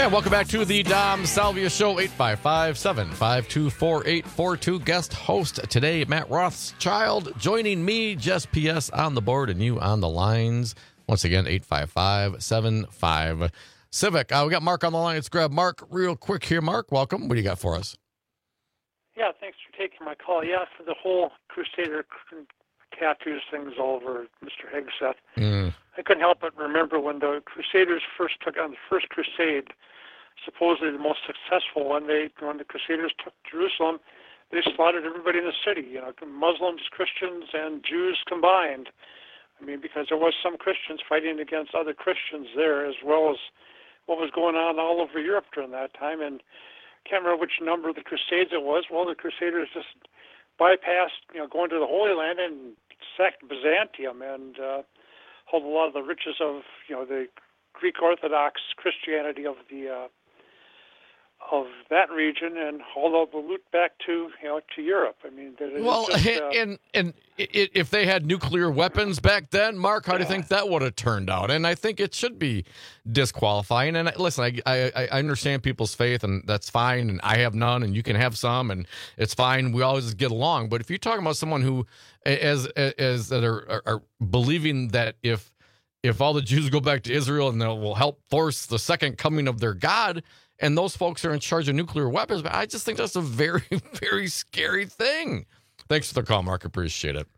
Speaker 14: And welcome back to the Dom Salvia Show, eight five five, seven five two, four eight four two. Guest host today, Matt Rothschild, joining me, just P S on the board and you on the lines. Once again, eight five five, seven five Civic. Uh, we got Mark on the line. Let's grab Mark real quick here. Mark, welcome. What do you got for us?
Speaker 2: Yeah, thanks for taking my call. Yeah, for the whole Crusader tattoos things all over Mister Hegseth.
Speaker 14: Mm.
Speaker 2: I couldn't help but remember when the Crusaders first took on the first crusade, supposedly the most successful one. They, when the Crusaders took Jerusalem, they slaughtered everybody in the city, you know, Muslims, Christians, and Jews combined. I mean, because there was some Christians fighting against other Christians there, as well as what was going on all over Europe during that time. And I can't remember which number of the Crusades it was. Well, the Crusaders just bypassed, you know, going to the Holy Land and sacked Byzantium and uh, held a lot of the riches of, you know, the Greek Orthodox Christianity of the uh, of that region, and hauled all the loot back to, you know, to Europe. I mean, it
Speaker 14: Well,
Speaker 2: just, uh,
Speaker 14: and and i- if they had nuclear weapons back then, Mark, how do you think that would have turned out? And I think it should be disqualifying. And I- listen, I, I I understand people's faith, and that's fine. And I have none, and you can have some, and it's fine. We always get along. But if you're talking about someone who, as as that are, are, are believing that if if all the Jews go back to Israel and they will help force the second coming of their God, and those folks are in charge of nuclear weapons, but I just think that's a very, very scary thing. Thanks for the call, Mark. Appreciate it.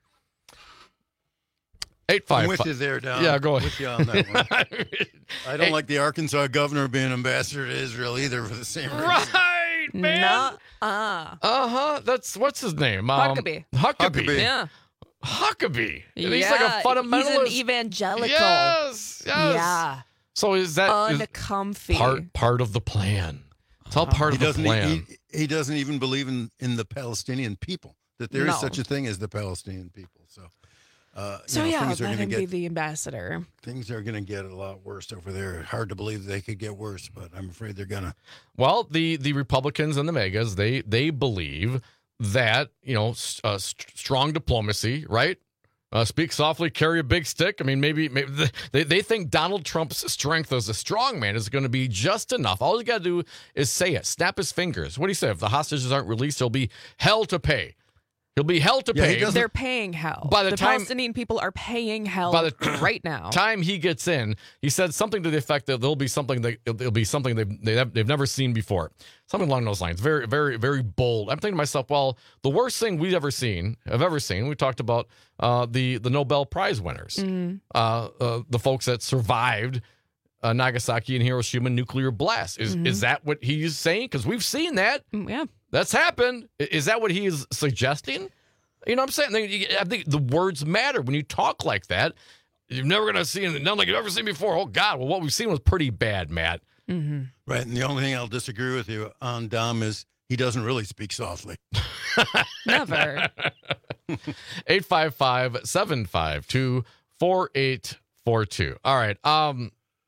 Speaker 14: Eight five.
Speaker 15: I'm with you there, Don.
Speaker 14: Yeah, go
Speaker 15: I'm
Speaker 14: ahead.
Speaker 15: with you on that one. I don't
Speaker 14: Hey.
Speaker 15: like the Arkansas governor being ambassador to Israel either for the same reason.
Speaker 14: Right, man.
Speaker 16: Nuh-uh.
Speaker 14: Uh huh. That's what's his name? Um,
Speaker 16: Huckabee.
Speaker 14: Huckabee.
Speaker 15: Huckabee.
Speaker 16: Yeah.
Speaker 14: Huckabee. And he's
Speaker 16: yeah.
Speaker 14: like a fundamentalist.
Speaker 16: He's an evangelical.
Speaker 14: Yes. Yes.
Speaker 16: Yeah.
Speaker 14: So is that is
Speaker 16: Uncomfy.
Speaker 14: part part of the plan? It's all part
Speaker 15: He
Speaker 14: of the
Speaker 15: doesn't.
Speaker 14: plan.
Speaker 15: He, he doesn't even believe in, in the Palestinian people. That there is
Speaker 16: No.
Speaker 15: such a thing as the Palestinian people. So, uh, you
Speaker 16: So
Speaker 15: know,
Speaker 16: yeah,
Speaker 15: things are
Speaker 16: let
Speaker 15: going to
Speaker 16: him be
Speaker 15: get
Speaker 16: the ambassador.
Speaker 15: things are going to get a lot worse over there. Hard to believe they could get worse, but I'm afraid they're going to.
Speaker 14: Well, the the Republicans and the megas, they they believe that, you know, s- uh, st- strong diplomacy, right? Uh, speak softly, carry a big stick. I mean, maybe, maybe the, they they think Donald Trump's strength as a strong man is going to be just enough. All you got to do is say it, snap his fingers. What do you say? If the hostages aren't released, he'll be hell to pay. He'll be hell to
Speaker 15: Yeah, he
Speaker 14: pay.
Speaker 15: doesn't-
Speaker 16: They're paying hell.
Speaker 14: By the
Speaker 16: the
Speaker 14: time-
Speaker 16: Palestinian people are paying hell
Speaker 14: By the
Speaker 16: right now.
Speaker 14: time he gets in, he said something to the effect that there'll be something that it'll be something they've they have, they've never seen before, something along those lines. Very, very, very bold. I'm thinking to myself, well, the worst thing we've ever seen, have ever seen. We talked about uh, the the Nobel Prize winners,
Speaker 16: Mhm.
Speaker 14: uh, uh, the folks that survived uh, Nagasaki and Hiroshima nuclear blast. Is
Speaker 16: Mhm.
Speaker 14: is that what he's saying? Because we've seen that.
Speaker 16: Mm, yeah.
Speaker 14: That's happened. I- Is that what he is suggesting? You know what I'm saying? I think the words matter when you talk like that. You're never going to see anything, nothing like you've ever seen before. Oh, God. Well, what we've seen was pretty bad, Matt.
Speaker 16: Mm-hmm.
Speaker 15: Right, and the only thing I'll disagree with you on, Dom, is he doesn't really speak softly.
Speaker 16: Never.
Speaker 14: eight five five, seven five two, four eight four two. All right. Um,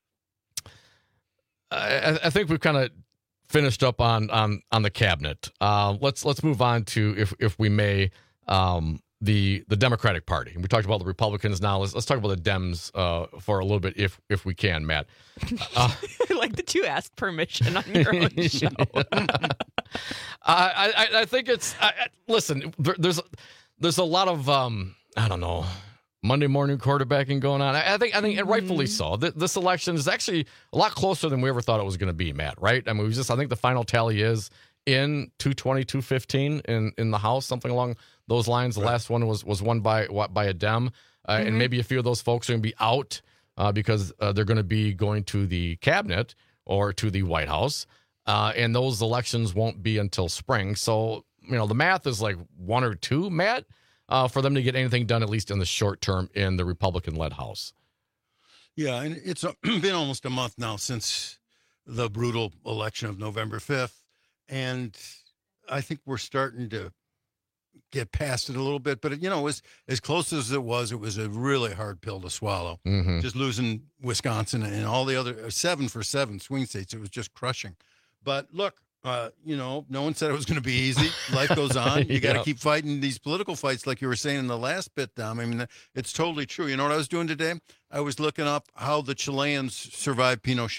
Speaker 14: I, I think we've kind of finished up on on on the cabinet. Uh, let's let's move on to, if if we may, um, the the Democratic Party. We talked about the Republicans. Now let's let's talk about the Dems uh, for a little bit, if if we can, Matt. Uh,
Speaker 16: like that you asked permission on your own show.
Speaker 14: I, I I think it's I, I- listen. There, there's there's a lot of um I don't know, Monday morning quarterbacking going on. I, I think I think and rightfully so. Th- This election is actually a lot closer than we ever thought it was going to be, Matt. Right? I mean, we just I think the final tally is in two twenty, two fifteen in in the House, something along those lines. The last one was was won by by a Dem, uh,
Speaker 16: Mhm.
Speaker 14: and maybe a few of those folks are going to be out uh, because uh, they're going to be going to the cabinet or to the White House. Uh, and those elections won't be until spring. So, you know, the math is like one or two, Matt, uh, for them to get anything done, at least in the short term, in the Republican-led House.
Speaker 15: Yeah, and it's uh, been almost a month now since the brutal election of November fifth. And I think we're starting to get past it a little bit. But, you know, as, as close as it was, it was a really hard pill to swallow.
Speaker 14: Mhm.
Speaker 15: Just losing Wisconsin and all the other seven for seven swing states, it was just crushing. But look, uh, you know, no one said it was going to be easy. Life goes on. You got to
Speaker 14: Yeah.
Speaker 15: keep fighting these political fights, like you were saying in the last bit, Dom. I mean, it's totally true. You know what I was doing today? I was looking up how the Chileans survived Pinochet.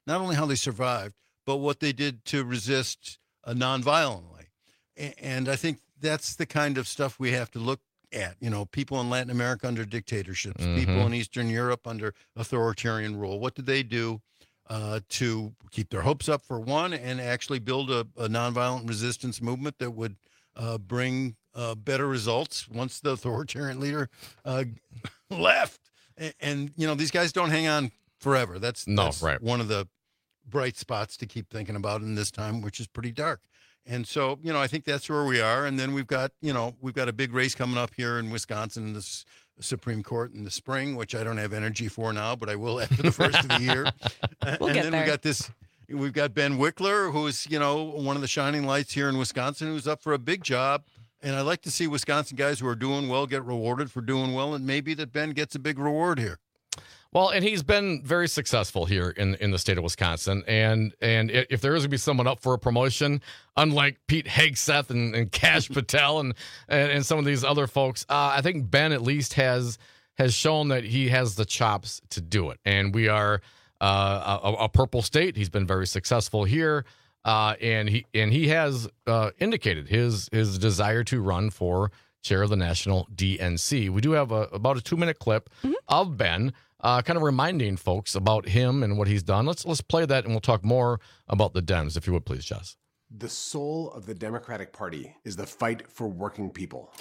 Speaker 15: not only how they survived, but what they did to resist uh, nonviolently. A- and I think that's the kind of stuff we have to look at. You know, people in Latin America under dictatorships,
Speaker 14: Mhm.
Speaker 15: people in Eastern Europe under authoritarian rule. What did they do uh, to keep their hopes up, for one, and actually build a, a nonviolent resistance movement that would uh, bring uh, better results once the authoritarian leader uh, left? And, and, you know, these guys don't hang on forever. That's,
Speaker 14: No,
Speaker 15: that's
Speaker 14: right.
Speaker 15: one of the bright spots to keep thinking about in this time, which is pretty dark. And so, you know, I think that's where we are. And then we've got, you know, we've got a big race coming up here in Wisconsin in the S- Supreme Court in the spring, which I don't have energy for now, but I will after the first of the year.
Speaker 16: We'll
Speaker 15: and
Speaker 16: get
Speaker 15: then
Speaker 16: there.
Speaker 15: we got this, we've got Ben Wickler, who's, you know, one of the shining lights here in Wisconsin, who's up for a big job. And I like to see Wisconsin guys who are doing well get rewarded for doing well. And maybe that Ben gets a big reward here.
Speaker 14: Well, and he's been very successful here in, in the state of Wisconsin. And and i- if there is going to be someone up for a promotion, unlike Pete Hegseth and, and Kash Patel and, and and some of these other folks, uh, I think Ben at least has has shown that he has the chops to do it. And we are uh, a, a purple state. He's been very successful here, uh, and he and he has uh, indicated his his desire to run for chair of the national D N C. We do have a, about a two minute clip of Ben. Uh, kind of reminding folks about him and what he's done. Let's let's play that, and we'll talk more about the Dems, if you would please, Jess.
Speaker 6: The soul of the Democratic Party is the fight for working people.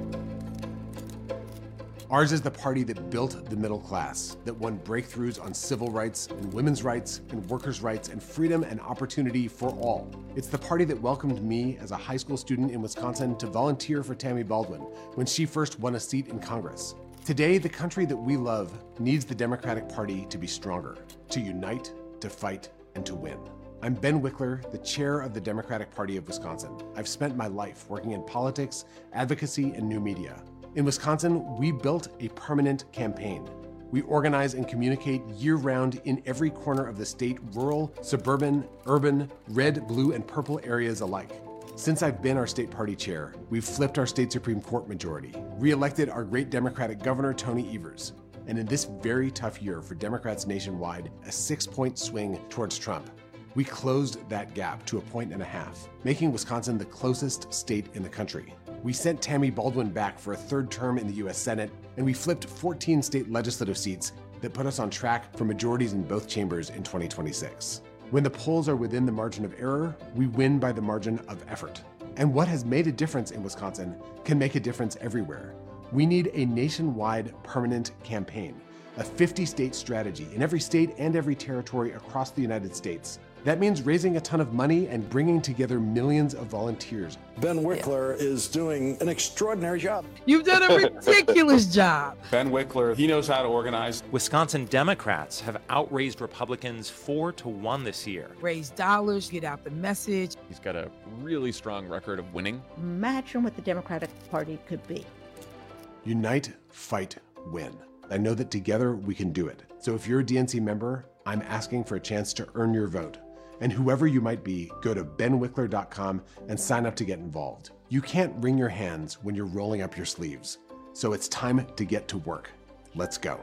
Speaker 6: Ours is the party that built the middle class, that won breakthroughs on civil rights and women's rights and workers' rights and freedom and opportunity for all. It's the party that welcomed me as a high school student in Wisconsin to volunteer for Tammy Baldwin when she first won a seat in Congress. Today, the country that we love needs the Democratic Party to be stronger, to unite, to fight, and to win. I'm Ben Wickler, the chair of the Democratic Party of Wisconsin. I've spent my life working in politics, advocacy, and new media. In Wisconsin, we built a permanent campaign. We organize and communicate year-round in every corner of the state, rural, suburban, urban, red, blue, and purple areas alike. Since I've been our state party chair, we've flipped our state Supreme Court majority, re-elected our great Democratic Governor, Tony Evers, and in this very tough year for Democrats nationwide, a six-point swing towards Trump. We closed that gap to a point and a half, making Wisconsin the closest state in the country. We sent Tammy Baldwin back for a third term in the U S Senate, and we flipped fourteen state legislative seats that put us on track for majorities in both chambers in twenty twenty-six. When the polls are within the margin of error, we win by the margin of effort. And what has made a difference in Wisconsin can make a difference everywhere. We need a nationwide permanent campaign, a fifty-state strategy in every state and every territory across the United States. That means raising a ton of money and bringing together millions of volunteers.
Speaker 7: Ben Wickler is doing an extraordinary job.
Speaker 8: You've done a ridiculous job.
Speaker 9: Ben Wickler, he knows how to organize. Wisconsin Democrats have outraised Republicans four to one this year.
Speaker 8: Raise dollars, get out the message.
Speaker 9: He's got a really strong record of winning.
Speaker 11: Imagine what the Democratic Party could be.
Speaker 6: Unite, fight, win. I know that together we can do it. So if you're a D N C member, I'm asking for a chance to earn your vote. And whoever you might be, go to ben wickler dot com and sign up to get involved. You can't wring your hands when you're rolling up your sleeves. So it's time to get to work. Let's go.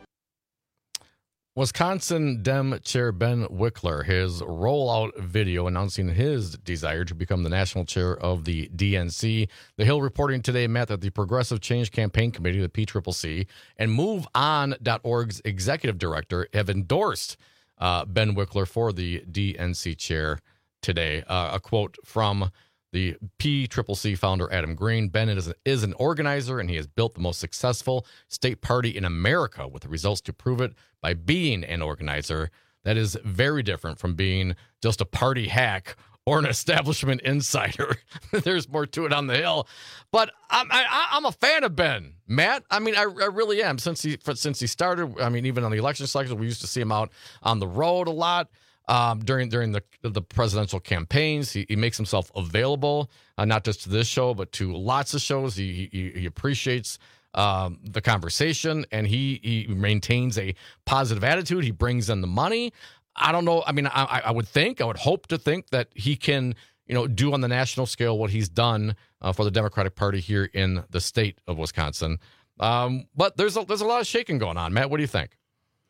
Speaker 14: Wisconsin Dem Chair Ben Wickler, his rollout video announcing his desire to become the national chair of the D N C. The Hill reporting today, Matt, that the Progressive Change Campaign Committee, the P C C C, and move on dot org's executive director have endorsed uh, Ben Wickler for the D N C chair today. Uh, a quote from the P C C C founder, Adam Green: Ben is, is an organizer, and he has built the most successful state party in America with the results to prove it by being an organizer. That is very different from being just a party hack or an establishment insider. There's more to it on the Hill. But I'm, I, I'm a fan of Ben, Matt. I mean, I, I really am. Since he since he started, I mean, even on the election cycles, we used to see him out on the road a lot. Um, during during the the presidential campaigns, he, he makes himself available, uh, not just to this show, but to lots of shows. He he, he appreciates um, the conversation, and he he maintains a positive attitude. He brings in the money. I don't know. I mean, I, I would think, I would hope to think that he can, you know, do on the national scale what he's done uh, for the Democratic Party here in the state of Wisconsin. Um, but there's a there's a lot of shaking going on. Matt, what do you think?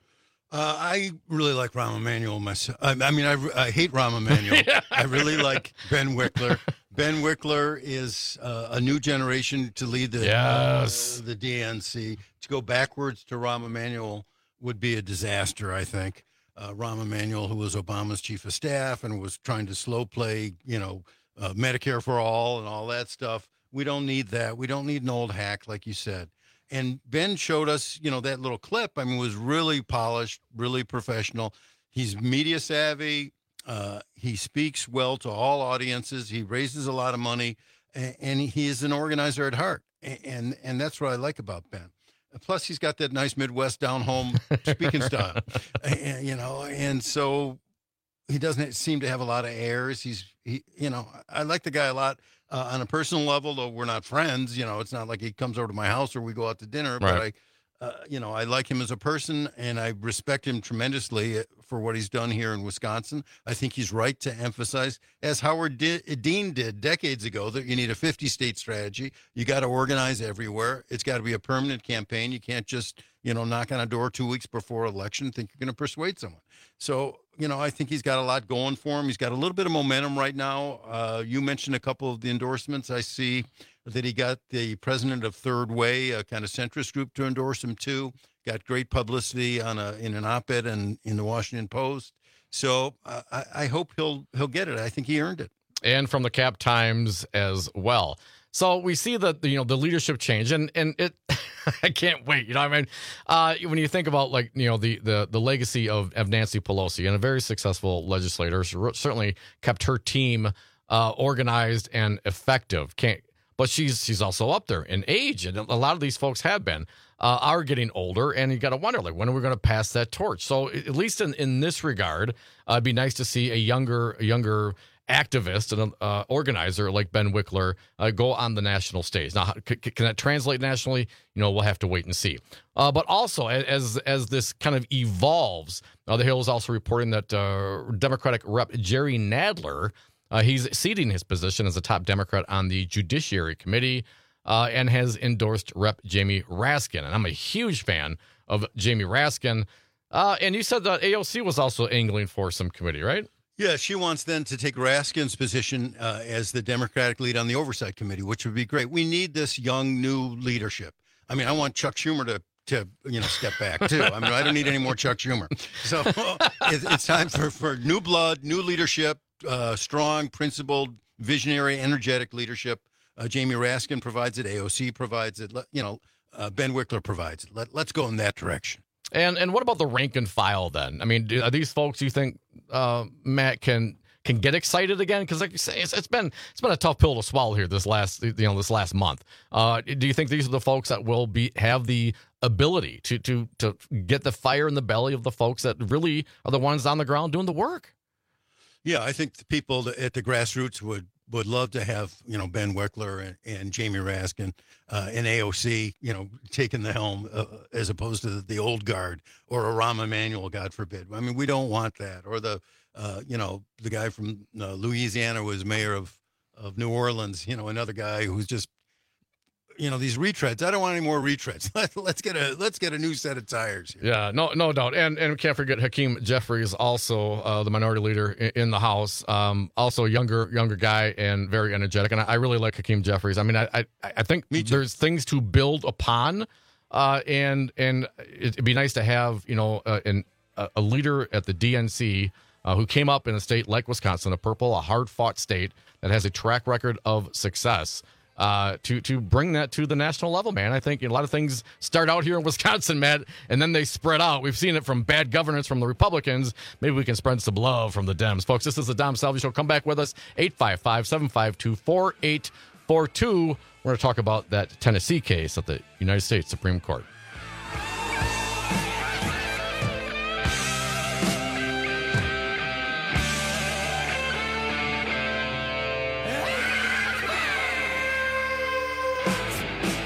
Speaker 15: Uh, I really like Rahm Emanuel myself. I, I mean, I, I hate Rahm Emanuel. yeah. I really like Ben Wickler. Ben Wickler is uh, a new generation to lead the
Speaker 14: yes.
Speaker 15: uh, the D N C. To go backwards to Rahm Emanuel would be a disaster, I think. Uh, Rahm Emanuel, who was Obama's chief of staff and was trying to slow play, you know, uh, Medicare for all and all that stuff. We don't need that. We don't need an old hack, like you said. And Ben showed us, you know, that little clip. I mean, was really polished, really professional. He's media savvy. Uh, he speaks well to all audiences. He raises a lot of money, and, and he is an organizer at heart. And, and and that's what I like about Ben. Plus, he's got that nice Midwest down-home speaking style, and, you know. And so he doesn't seem to have a lot of airs. He's, he, you know, I like the guy a lot. Uh, on a personal level, though we're not friends, you know, it's not like he comes over to my house or we go out to dinner, but
Speaker 14: right.
Speaker 15: I, uh, you know, I like him as a person and I respect him tremendously for what he's done here in Wisconsin. I think he's right to emphasize, as Howard D- Dean did decades ago, that you need a fifty-state strategy. You got to organize everywhere. It's got to be a permanent campaign. You can't just, you know, knock on a door two weeks before election and think you're going to persuade someone. So, you know, I think he's got a lot going for him. He's got a little bit of momentum right now. Uh, you mentioned a couple of the endorsements. I see that he got the president of Third Way, a kind of centrist group, to endorse him too. Got great publicity on a in an op-ed and in the Washington Post. So uh, I, I hope he'll he'll get it. I think he earned it.
Speaker 14: And from the Cap Times as well. So we see that, you know, the leadership change, and and it, I can't wait. You know, I mean, uh, when you think about, like, you know, the the the legacy of, of Nancy Pelosi, and a very successful legislator, she certainly kept her team uh, organized and effective. Can't, but she's she's also up there in age, and a lot of these folks have been uh, are getting older, and you got to wonder, like, when are we going to pass that torch? So at least in in this regard, uh, it'd be nice to see a younger a younger. activist and uh, organizer like Ben Wickler uh, go on the national stage. Now, c- can that translate nationally? You know, we'll have to wait and see. Uh, but also, as as this kind of evolves, uh, the Hill is also reporting that uh, Democratic Rep Jerry Nadler, uh, he's ceding his position as a top Democrat on the Judiciary Committee uh, and has endorsed Rep Jamie Raskin. And I'm a huge fan of Jamie Raskin. Uh, and you said that A O C was also angling for some committee, right?
Speaker 15: Yeah, she wants then to take Raskin's position uh, as the Democratic lead on the Oversight Committee, which would be great. We need this young, new leadership. I mean, I want Chuck Schumer to, to you know, step back, too. I mean, I don't need any more Chuck Schumer. So it's, it's time for, for new blood, new leadership, uh, strong, principled, visionary, energetic leadership. Uh, Jamie Raskin provides it. A O C provides it. You know, uh, Ben Wickler provides it. Let, let's go in that direction.
Speaker 14: And and what about the rank and file then? I mean, do, are these folks you think uh, Matt can can get excited again? Because like you say, it's, it's been it's been a tough pill to swallow here this last you know this last month. Uh, do you think these are the folks that will be have the ability to to to get the fire in the belly of the folks that really are the ones on the ground doing the work?
Speaker 15: Yeah, I think the people at the grassroots would. would love to have, you know, Ben Wickler and, and Jamie Raskin uh, and A O C, you know, taking the helm uh, as opposed to the, the old guard or a Rahm Emanuel, God forbid. I mean, we don't want that. Or the, uh, you know, the guy from uh, Louisiana was mayor of, of New Orleans, you know, another guy who's just, you know, these retreads. I don't want any more retreads. Let, let's get a let's get a new set of tires here.
Speaker 14: Yeah, no, no doubt. And and we can't forget Hakeem Jeffries, also uh, the minority leader in, in the House. Um, also a younger younger guy and very energetic. And I, I really like Hakeem Jeffries. I mean, I I, I think there's things to build upon, uh, and and it'd be nice to have you know uh, an, a leader at the D N C uh, who came up in a state like Wisconsin, a purple, a hard fought state that has a track record of success. Uh, to to bring that to the national level, man. I think you know, a lot of things start out here in Wisconsin, Matt, and then they spread out. We've seen it from bad governance from the Republicans. Maybe we can spread some love from the Dems. Folks, this is the Dom Salvi Show. Come back with us, eight five five, seven five two, four eight four two. We're going to talk about that Tennessee case at the United States Supreme Court.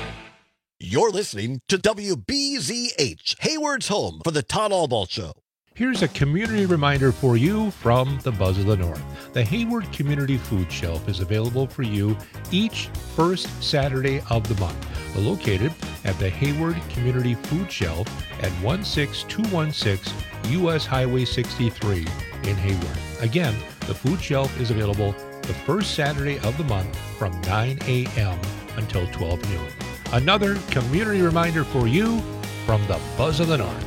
Speaker 20: You're listening to W B Z H, Hayward's home for the Todd Albaugh Show.
Speaker 10: Here's a community reminder for you from the Buzz of the North. The Hayward Community Food Shelf is available for you each first Saturday of the month. We're located at the Hayward Community Food Shelf at one six two one six U S Highway sixty-three in Hayward. Again, the food shelf is available the first Saturday of the month from nine a.m. until twelve noon. Another community reminder for you from the Buzz of the North.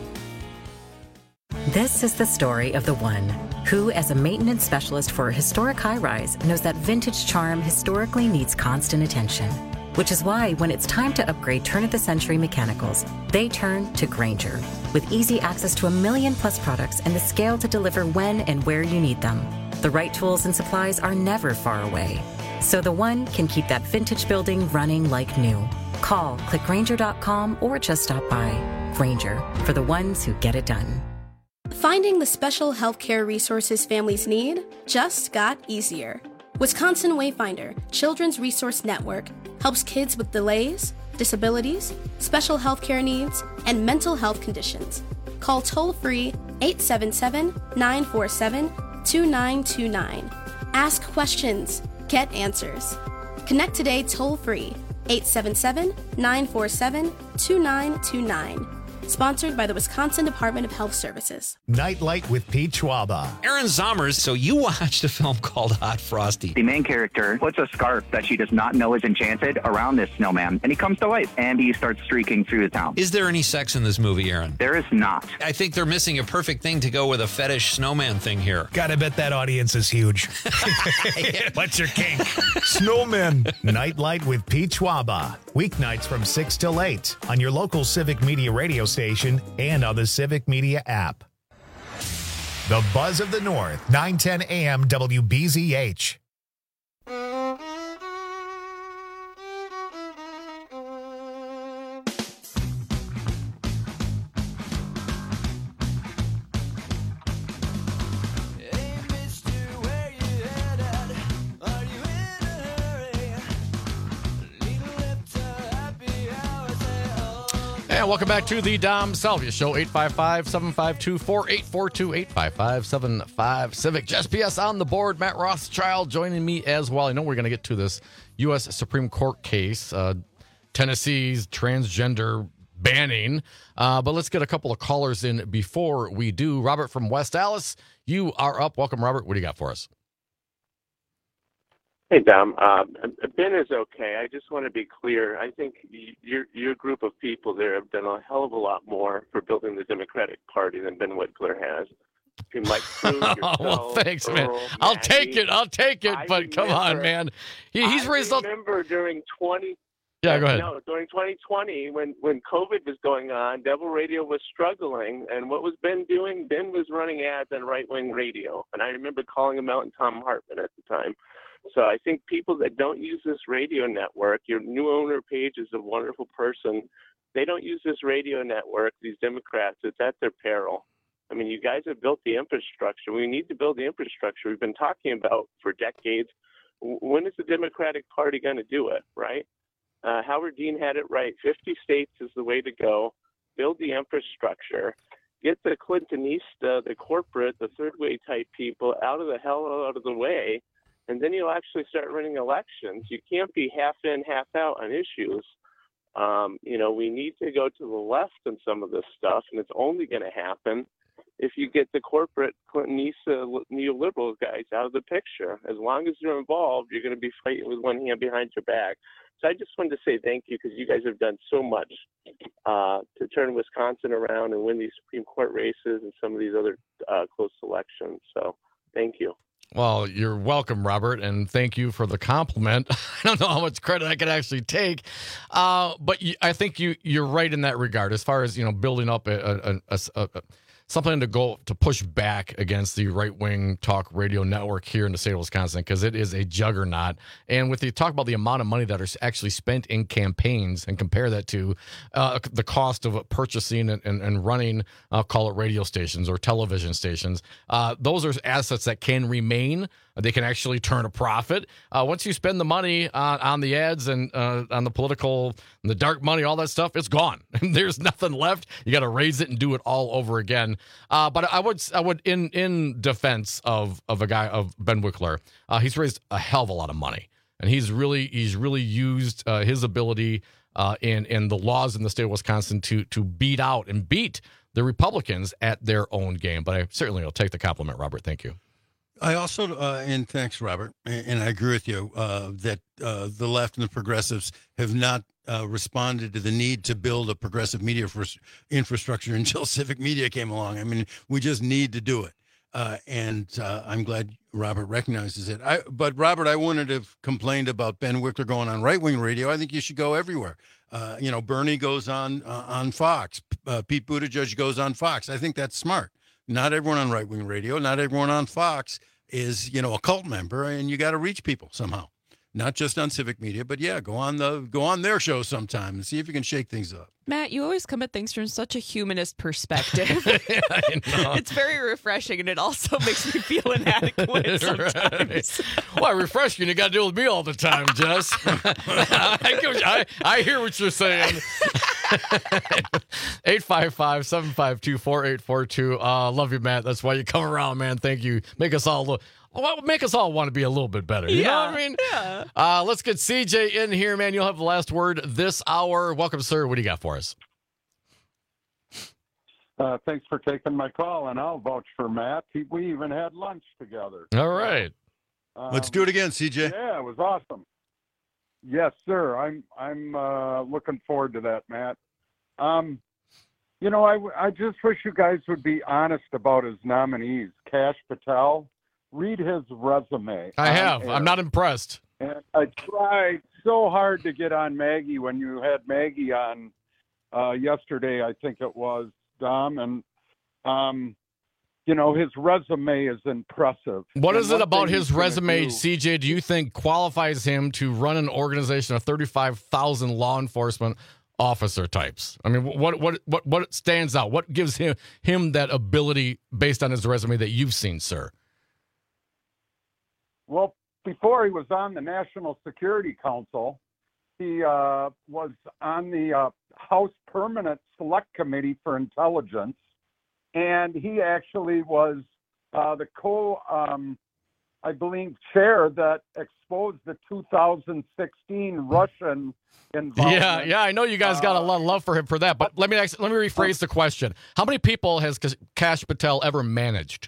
Speaker 13: This is the story of the one who, as a maintenance specialist for a historic high-rise, knows that vintage charm historically needs constant attention. Which is why, when it's time to upgrade turn-of-the-century mechanicals, they turn to Grainger. With easy access to a million-plus products and the scale to deliver when and where you need them. The right tools and supplies are never far away. So the one can keep that vintage building running like new. Call, click Grainger dot com, or just stop by. Grainger, for the ones who get it done.
Speaker 17: Finding the special healthcare resources families need just got easier. Wisconsin Wayfinder Children's Resource Network helps kids with delays, disabilities, special healthcare needs, and mental health conditions. Call toll-free eight seven seven, nine four seven, two nine two nine. Ask questions. Get answers. Connect today toll-free eight seven seven, nine four seven, two nine two nine. Sponsored by the Wisconsin Department of Health Services.
Speaker 1: Nightlight with Pete Schwaba.
Speaker 12: Aaron Zommers, so you watched a film called Hot Frosty.
Speaker 18: The main character puts a scarf that she does not know is enchanted around this snowman, and he comes to life, and he starts streaking through the town.
Speaker 12: Is there any sex in this movie, Aaron?
Speaker 18: There is not.
Speaker 12: I think they're missing a perfect thing to go with a fetish snowman thing here.
Speaker 1: Gotta bet that audience is huge. What's your kink? Snowman. Nightlight with Pete Schwaba. Weeknights from six till eight on your local Civic Media radio station and on the Civic Media app. The Buzz of the North, nine ten a.m. W B Z H.
Speaker 14: And welcome back to the Dom Salvia Show, eight five five, seven five two, four eight four two, eight five five, seven five Civic. Just P S on the board. Matt Rothschild joining me as well. I know we're going to get to this U S Supreme Court case, uh, Tennessee's transgender banning. Uh, but let's get a couple of callers in before we do. Robert from West Allis, you are up. Welcome, Robert. What do you got for us?
Speaker 19: Hey, Dom. Uh, Ben is okay. I just want to be clear. I think your your group of people there have done a hell of a lot more for building the Democratic Party than Ben Whitler has. You might yourself,
Speaker 14: oh, well, thanks,
Speaker 19: Earl,
Speaker 14: man. I'll
Speaker 19: Maggie.
Speaker 14: take it. I'll take it.
Speaker 19: I
Speaker 14: but
Speaker 19: remember,
Speaker 14: come on, man. He, he's
Speaker 19: I
Speaker 14: raised up.
Speaker 19: I remember during twenty.
Speaker 14: Yeah, go ahead.
Speaker 19: No, during twenty twenty, when when COVID was going on, Devil Radio was struggling, and what was Ben doing? Ben was running ads on right wing radio, and I remember calling him out and Tom Hartman at the time. So I think people that don't use this radio network, your new owner Page is a wonderful person. They don't use this radio network, these Democrats, it's at their peril. I mean, you guys have built the infrastructure. We need to build the infrastructure we've been talking about for decades. When is the Democratic Party going to do it, right? Uh, Howard Dean had it right. fifty states is the way to go. Build the infrastructure. Get the Clintonista, the corporate, the third way type people out of the hell out of the way. And then you'll actually start running elections. You can't be half in, half out on issues. Um, you know, we need to go to the left on some of this stuff, and it's only going to happen if you get the corporate Clintonista neoliberal guys out of the picture. As long as they're involved, you're going to be fighting with one hand behind your back. So I just wanted to say thank you because you guys have done so much uh, to turn Wisconsin around and win these Supreme Court races and some of these other uh, close elections. So thank you.
Speaker 14: Well, you're welcome, Robert, and thank you for the compliment. I don't know how much credit I could actually take, uh, but you, I think you you're right in that regard. As far as you know, building up a, a, a, a something to go to push back against the right wing talk radio network here in the state of Wisconsin, because it is a juggernaut. And with the talk about the amount of money that are actually spent in campaigns, and compare that to uh, the cost of purchasing and, and, and running, uh, call it radio stations or television stations, uh, those are assets that can remain They can actually turn a profit. Uh, once you spend the money on, on the ads and uh, on the political, and the dark money, all that stuff, it's gone. There's nothing left. You got to raise it and do it all over again. Uh, but I would, I would, in in defense of of a guy of Ben Wickler, uh, he's raised a hell of a lot of money, and he's really he's really used uh, his ability uh, in in the laws in the state of Wisconsin to to beat out and beat the Republicans at their own game. But I certainly will take the compliment, Robert. Thank you.
Speaker 15: I also, uh, and thanks, Robert, and I agree with you uh, that uh, the left and the progressives have not uh, responded to the need to build a progressive media infrastructure until civic media came along. I mean, we just need to do it. Uh, and uh, I'm glad Robert recognizes it. I, but, Robert, I wouldn't have complained about Ben Wickler going on right-wing radio. I think you should go everywhere. Uh, you know, Bernie goes on uh, on Fox. Uh, Pete Buttigieg goes on Fox. I think that's smart. Not everyone on right-wing radio, not everyone on Fox is, you know, a cult member, and you got to reach people somehow, not just on civic media, but yeah, go on the go on their show sometime and see if you can shake things up.
Speaker 16: Matt, you always come at things from such a humanist perspective.
Speaker 14: I know.
Speaker 16: It's very refreshing, and it also makes me feel inadequate sometimes.
Speaker 14: Well, refreshing, you got to deal with me all the time, Jess. I, give, I, I hear what you're saying. eight five five, seven five two, four eight four two. Uh, love you, Matt. That's why you come around, man. Thank you. Make us all look. Well, make us all want to be a little bit better. You
Speaker 16: yeah,
Speaker 14: know what I mean?
Speaker 16: Yeah.
Speaker 14: Uh, let's get C J in here, man. You'll have the last word this hour. Welcome, sir. What do you got for us?
Speaker 3: Uh, thanks for taking my call, and I'll vouch for Matt. He, we even had lunch together.
Speaker 14: All right.
Speaker 3: Um,
Speaker 15: Let's do it again, C J.
Speaker 3: Yeah, it was awesome. Yes, sir. I'm I'm uh, looking forward to that, Matt. Um, you know, I, I just wish you guys would be honest about his nominees. Kash Patel. Read his resume.
Speaker 14: I have. I'm not impressed.
Speaker 3: And I tried so hard to get on Maggie when you had Maggie on uh, yesterday, I think it was, Dom. And, um, you know, his resume is impressive.
Speaker 14: What
Speaker 3: and
Speaker 14: is it about his
Speaker 3: he's gonna
Speaker 14: resume,
Speaker 3: do-
Speaker 14: C J, do you think qualifies him to run an organization of thirty-five thousand law enforcement officer types? I mean, what what what what stands out? What gives him him that ability based on his resume that you've seen, sir?
Speaker 3: Well, before he was on the National Security Council, he uh, was on the uh, House Permanent Select Committee for Intelligence, and he actually was uh, the co, um, I believe, chair that exposed the two thousand sixteen Russian involvement.
Speaker 14: Yeah, yeah, I know you guys got a lot of love for him for that, but let me ask, let me rephrase the question. How many people has Kash Patel ever managed?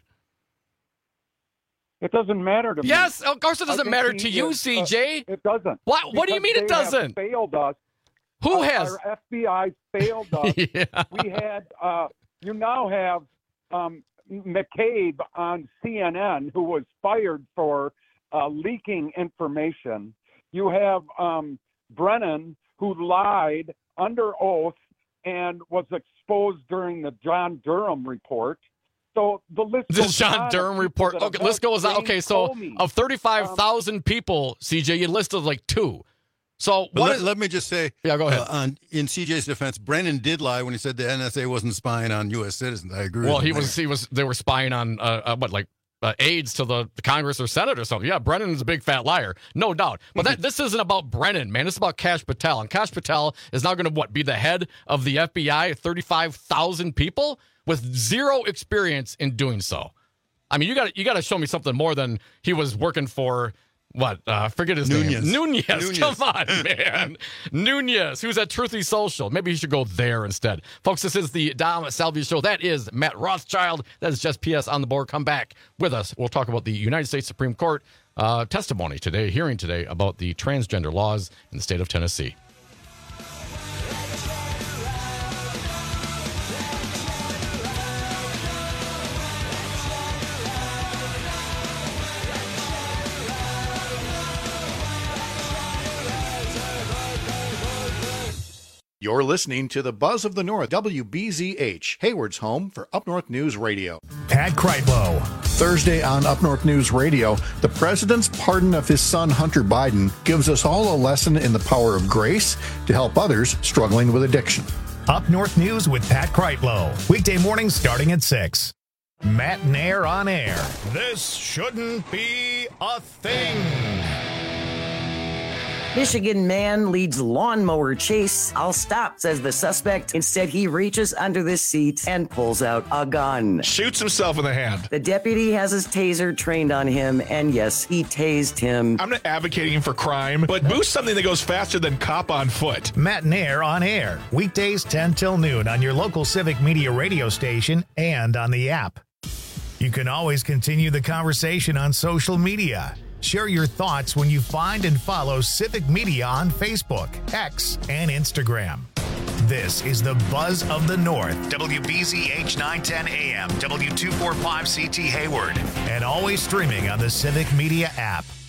Speaker 3: It doesn't matter to me.
Speaker 14: Yes, of course it
Speaker 3: I
Speaker 14: doesn't
Speaker 3: think
Speaker 14: matter
Speaker 3: he
Speaker 14: to you,
Speaker 3: is,
Speaker 14: C J.
Speaker 3: Uh, it doesn't.
Speaker 14: What? What do you mean it
Speaker 3: Because they
Speaker 14: doesn't?
Speaker 3: have failed us.
Speaker 14: Who
Speaker 3: Our-
Speaker 14: has?
Speaker 3: Our F B I failed us.
Speaker 14: Yeah.
Speaker 3: We had. Uh, you now have um, McCabe on C N N, who was fired for uh, leaking information. You have um, Brennan, who lied under oath and was exposed during the John Durham report. So the list.
Speaker 14: This
Speaker 3: goes
Speaker 14: John
Speaker 3: on of
Speaker 14: Durham
Speaker 3: people
Speaker 14: report.
Speaker 3: that
Speaker 14: Okay,
Speaker 3: have
Speaker 14: list goes on.
Speaker 3: James
Speaker 14: Okay, so
Speaker 3: Comey.
Speaker 14: of thirty-five thousand people, C J, you listed like two. So
Speaker 15: But
Speaker 14: what
Speaker 15: let,
Speaker 14: is?
Speaker 15: let me just say,
Speaker 14: Yeah, go ahead.
Speaker 15: Uh, on in C J's defense, Brennan did lie when he said the N S A wasn't spying on U S citizens. I agree.
Speaker 14: Well,
Speaker 15: with
Speaker 14: he
Speaker 15: him
Speaker 14: was.
Speaker 15: there.
Speaker 14: He was. They were spying on uh, uh, what, like uh, aides to the Congress or Senate or something. Yeah, Brennan's a big fat liar, no doubt. But that this isn't about Brennan, man. It's about Kash Patel, and Kash Patel is now going to what be the head of the F B I, thirty-five thousand people with zero experience in doing so. I mean, you got you got to show me something more than he was working for. What? Uh, forget his
Speaker 15: Nunez.
Speaker 14: name. Nunez.
Speaker 15: Nunez.
Speaker 14: Come on, man. Nunez, who's at Truthy Social. Maybe he should go there instead. Folks, this is the Dom Salvia Show. That is Matt Rothschild. That is just P S on the board. Come back with us. We'll talk about the United States Supreme Court uh, testimony today, hearing today about the transgender laws in the state of Tennessee.
Speaker 4: You're listening to the Buzz of the North, W B Z H, Hayward's home for Up North News Radio.
Speaker 1: Pat Kreitlow.
Speaker 4: Thursday on Up North News Radio, the president's pardon of his son Hunter Biden gives us all a lesson in the power of grace to help others struggling with addiction.
Speaker 1: Up North News with Pat Kreitlow. Weekday mornings starting at six. Matt Nair on air. This shouldn't be a thing.
Speaker 5: Michigan man leads lawnmower chase. I'll stop, says the suspect. Instead, he reaches under the seat and pulls out a gun.
Speaker 21: Shoots himself in the hand.
Speaker 5: The deputy has his taser trained on him, and yes, he tased him.
Speaker 21: I'm not advocating for crime, but boost something that goes faster than cop on foot.
Speaker 1: Matt and Air on air. Weekdays ten till noon on your local Civic Media radio station and on the app. You can always continue the conversation on social media. Share your thoughts when you find and follow Civic Media on Facebook, X, and Instagram. This is the Buzz of the North, W B Z H nine ten A M, W two forty-five C T Hayward, and always streaming on the Civic Media app.